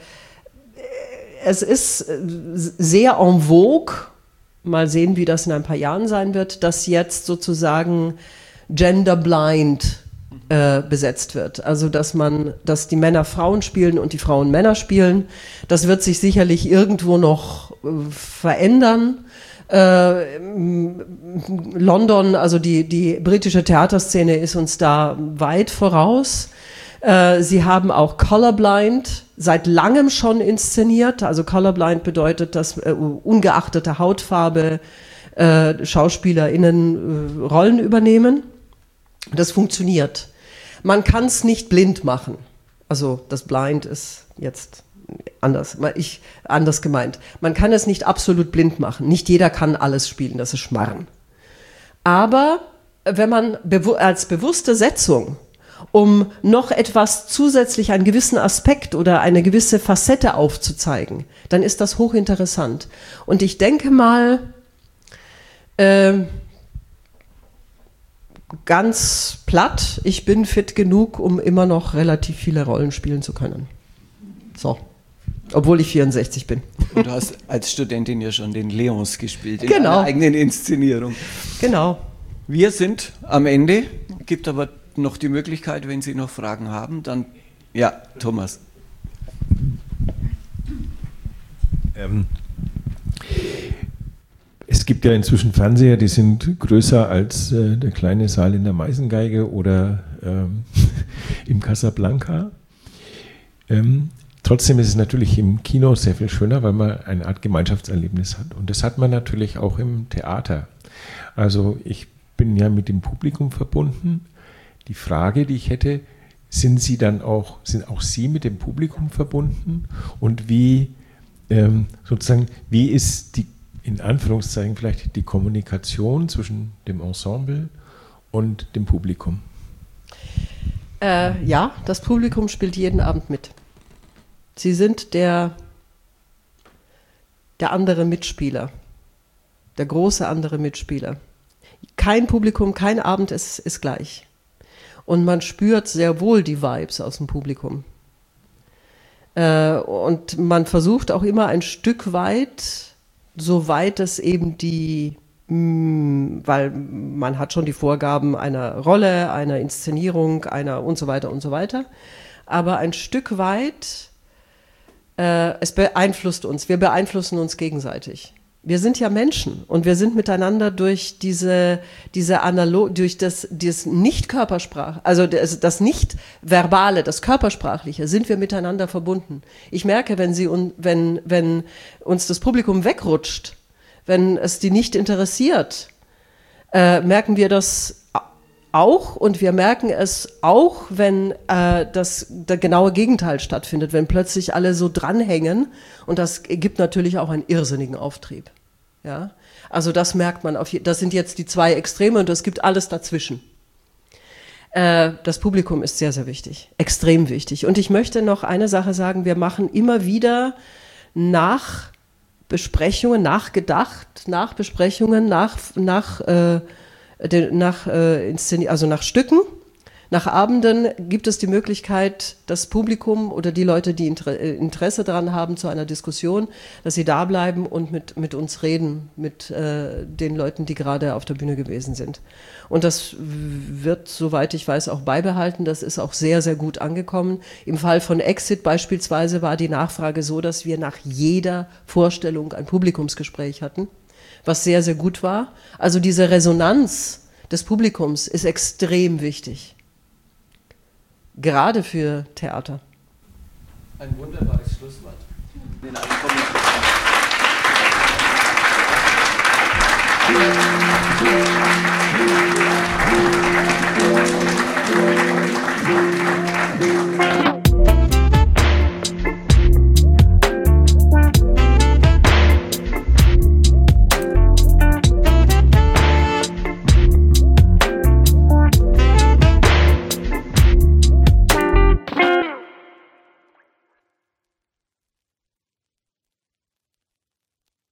es ist sehr en vogue, mal sehen, wie das in ein paar Jahren sein wird, dass jetzt sozusagen genderblind besetzt wird. Also dass die Männer Frauen spielen und die Frauen Männer spielen. Das wird sich sicherlich irgendwo noch verändern. London, also die britische Theaterszene ist uns da weit voraus. Sie haben auch Colorblind seit langem schon inszeniert. Also Colorblind bedeutet, dass ungeachtet der Hautfarbe SchauspielerInnen Rollen übernehmen. Das funktioniert. Man kann es nicht blind machen. Also das Blind ist jetzt anders gemeint. Man kann es nicht absolut blind machen. Nicht jeder kann alles spielen, das ist Schmarrn. Aber wenn man als bewusste Setzung, um noch etwas zusätzlich, einen gewissen Aspekt oder eine gewisse Facette aufzuzeigen, dann ist das hochinteressant. Und ich denke mal, ganz platt, ich bin fit genug, um immer noch relativ viele Rollen spielen zu können. So. Obwohl ich 64 bin. Und du hast als Studentin ja schon den Leons gespielt, in genau. einer eigenen Inszenierung. Genau. Wir sind am Ende, gibt aber noch die Möglichkeit, wenn Sie noch Fragen haben, dann, ja, Thomas. Es gibt ja inzwischen Fernseher, die sind größer als der kleine Saal in der Meisengeige oder im Casablanca. Trotzdem ist es natürlich im Kino sehr viel schöner, weil man eine Art Gemeinschaftserlebnis hat. Und das hat man natürlich auch im Theater. Also ich bin ja mit dem Publikum verbunden. Die Frage, die ich hätte, sind auch Sie mit dem Publikum verbunden? Und wie ist die, in Anführungszeichen vielleicht, die Kommunikation zwischen dem Ensemble und dem Publikum? Ja, das Publikum spielt jeden Abend mit. Sie sind der andere Mitspieler, der große andere Mitspieler. Kein Publikum, kein Abend ist gleich. Und man spürt sehr wohl die Vibes aus dem Publikum. Und man versucht auch immer ein Stück weit, soweit es eben weil man hat schon die Vorgaben einer Rolle, einer Inszenierung, einer und so weiter, aber ein Stück weit, es beeinflusst uns, wir beeinflussen uns gegenseitig. Wir sind ja Menschen und wir sind miteinander durch durch das Nicht-Körpersprache, also das Nicht-Verbale, das Körpersprachliche, sind wir miteinander verbunden. Ich merke, wenn uns das Publikum wegrutscht, wenn es die nicht interessiert, merken wir das auch, und wir merken es auch, wenn das genaue Gegenteil stattfindet, wenn plötzlich alle so dranhängen, und das gibt natürlich auch einen irrsinnigen Auftrieb. Ja? Also das merkt man, das sind jetzt die zwei Extreme und es gibt alles dazwischen. Das Publikum ist sehr, sehr wichtig, extrem wichtig. Und ich möchte noch eine Sache sagen, wir machen immer wieder nach Besprechungen, nach Stücken, nach Abenden gibt es die Möglichkeit, das Publikum oder die Leute, die Interesse daran haben zu einer Diskussion, dass sie da bleiben und mit uns reden, mit den Leuten, die gerade auf der Bühne gewesen sind. Und das wird, soweit ich weiß, auch beibehalten. Das ist auch sehr, sehr gut angekommen. Im Fall von Exit beispielsweise war die Nachfrage so, dass wir nach jeder Vorstellung ein Publikumsgespräch hatten, was sehr, sehr gut war. Also diese Resonanz des Publikums ist extrem wichtig. Gerade für Theater. Ein wunderbares Schlusswort. In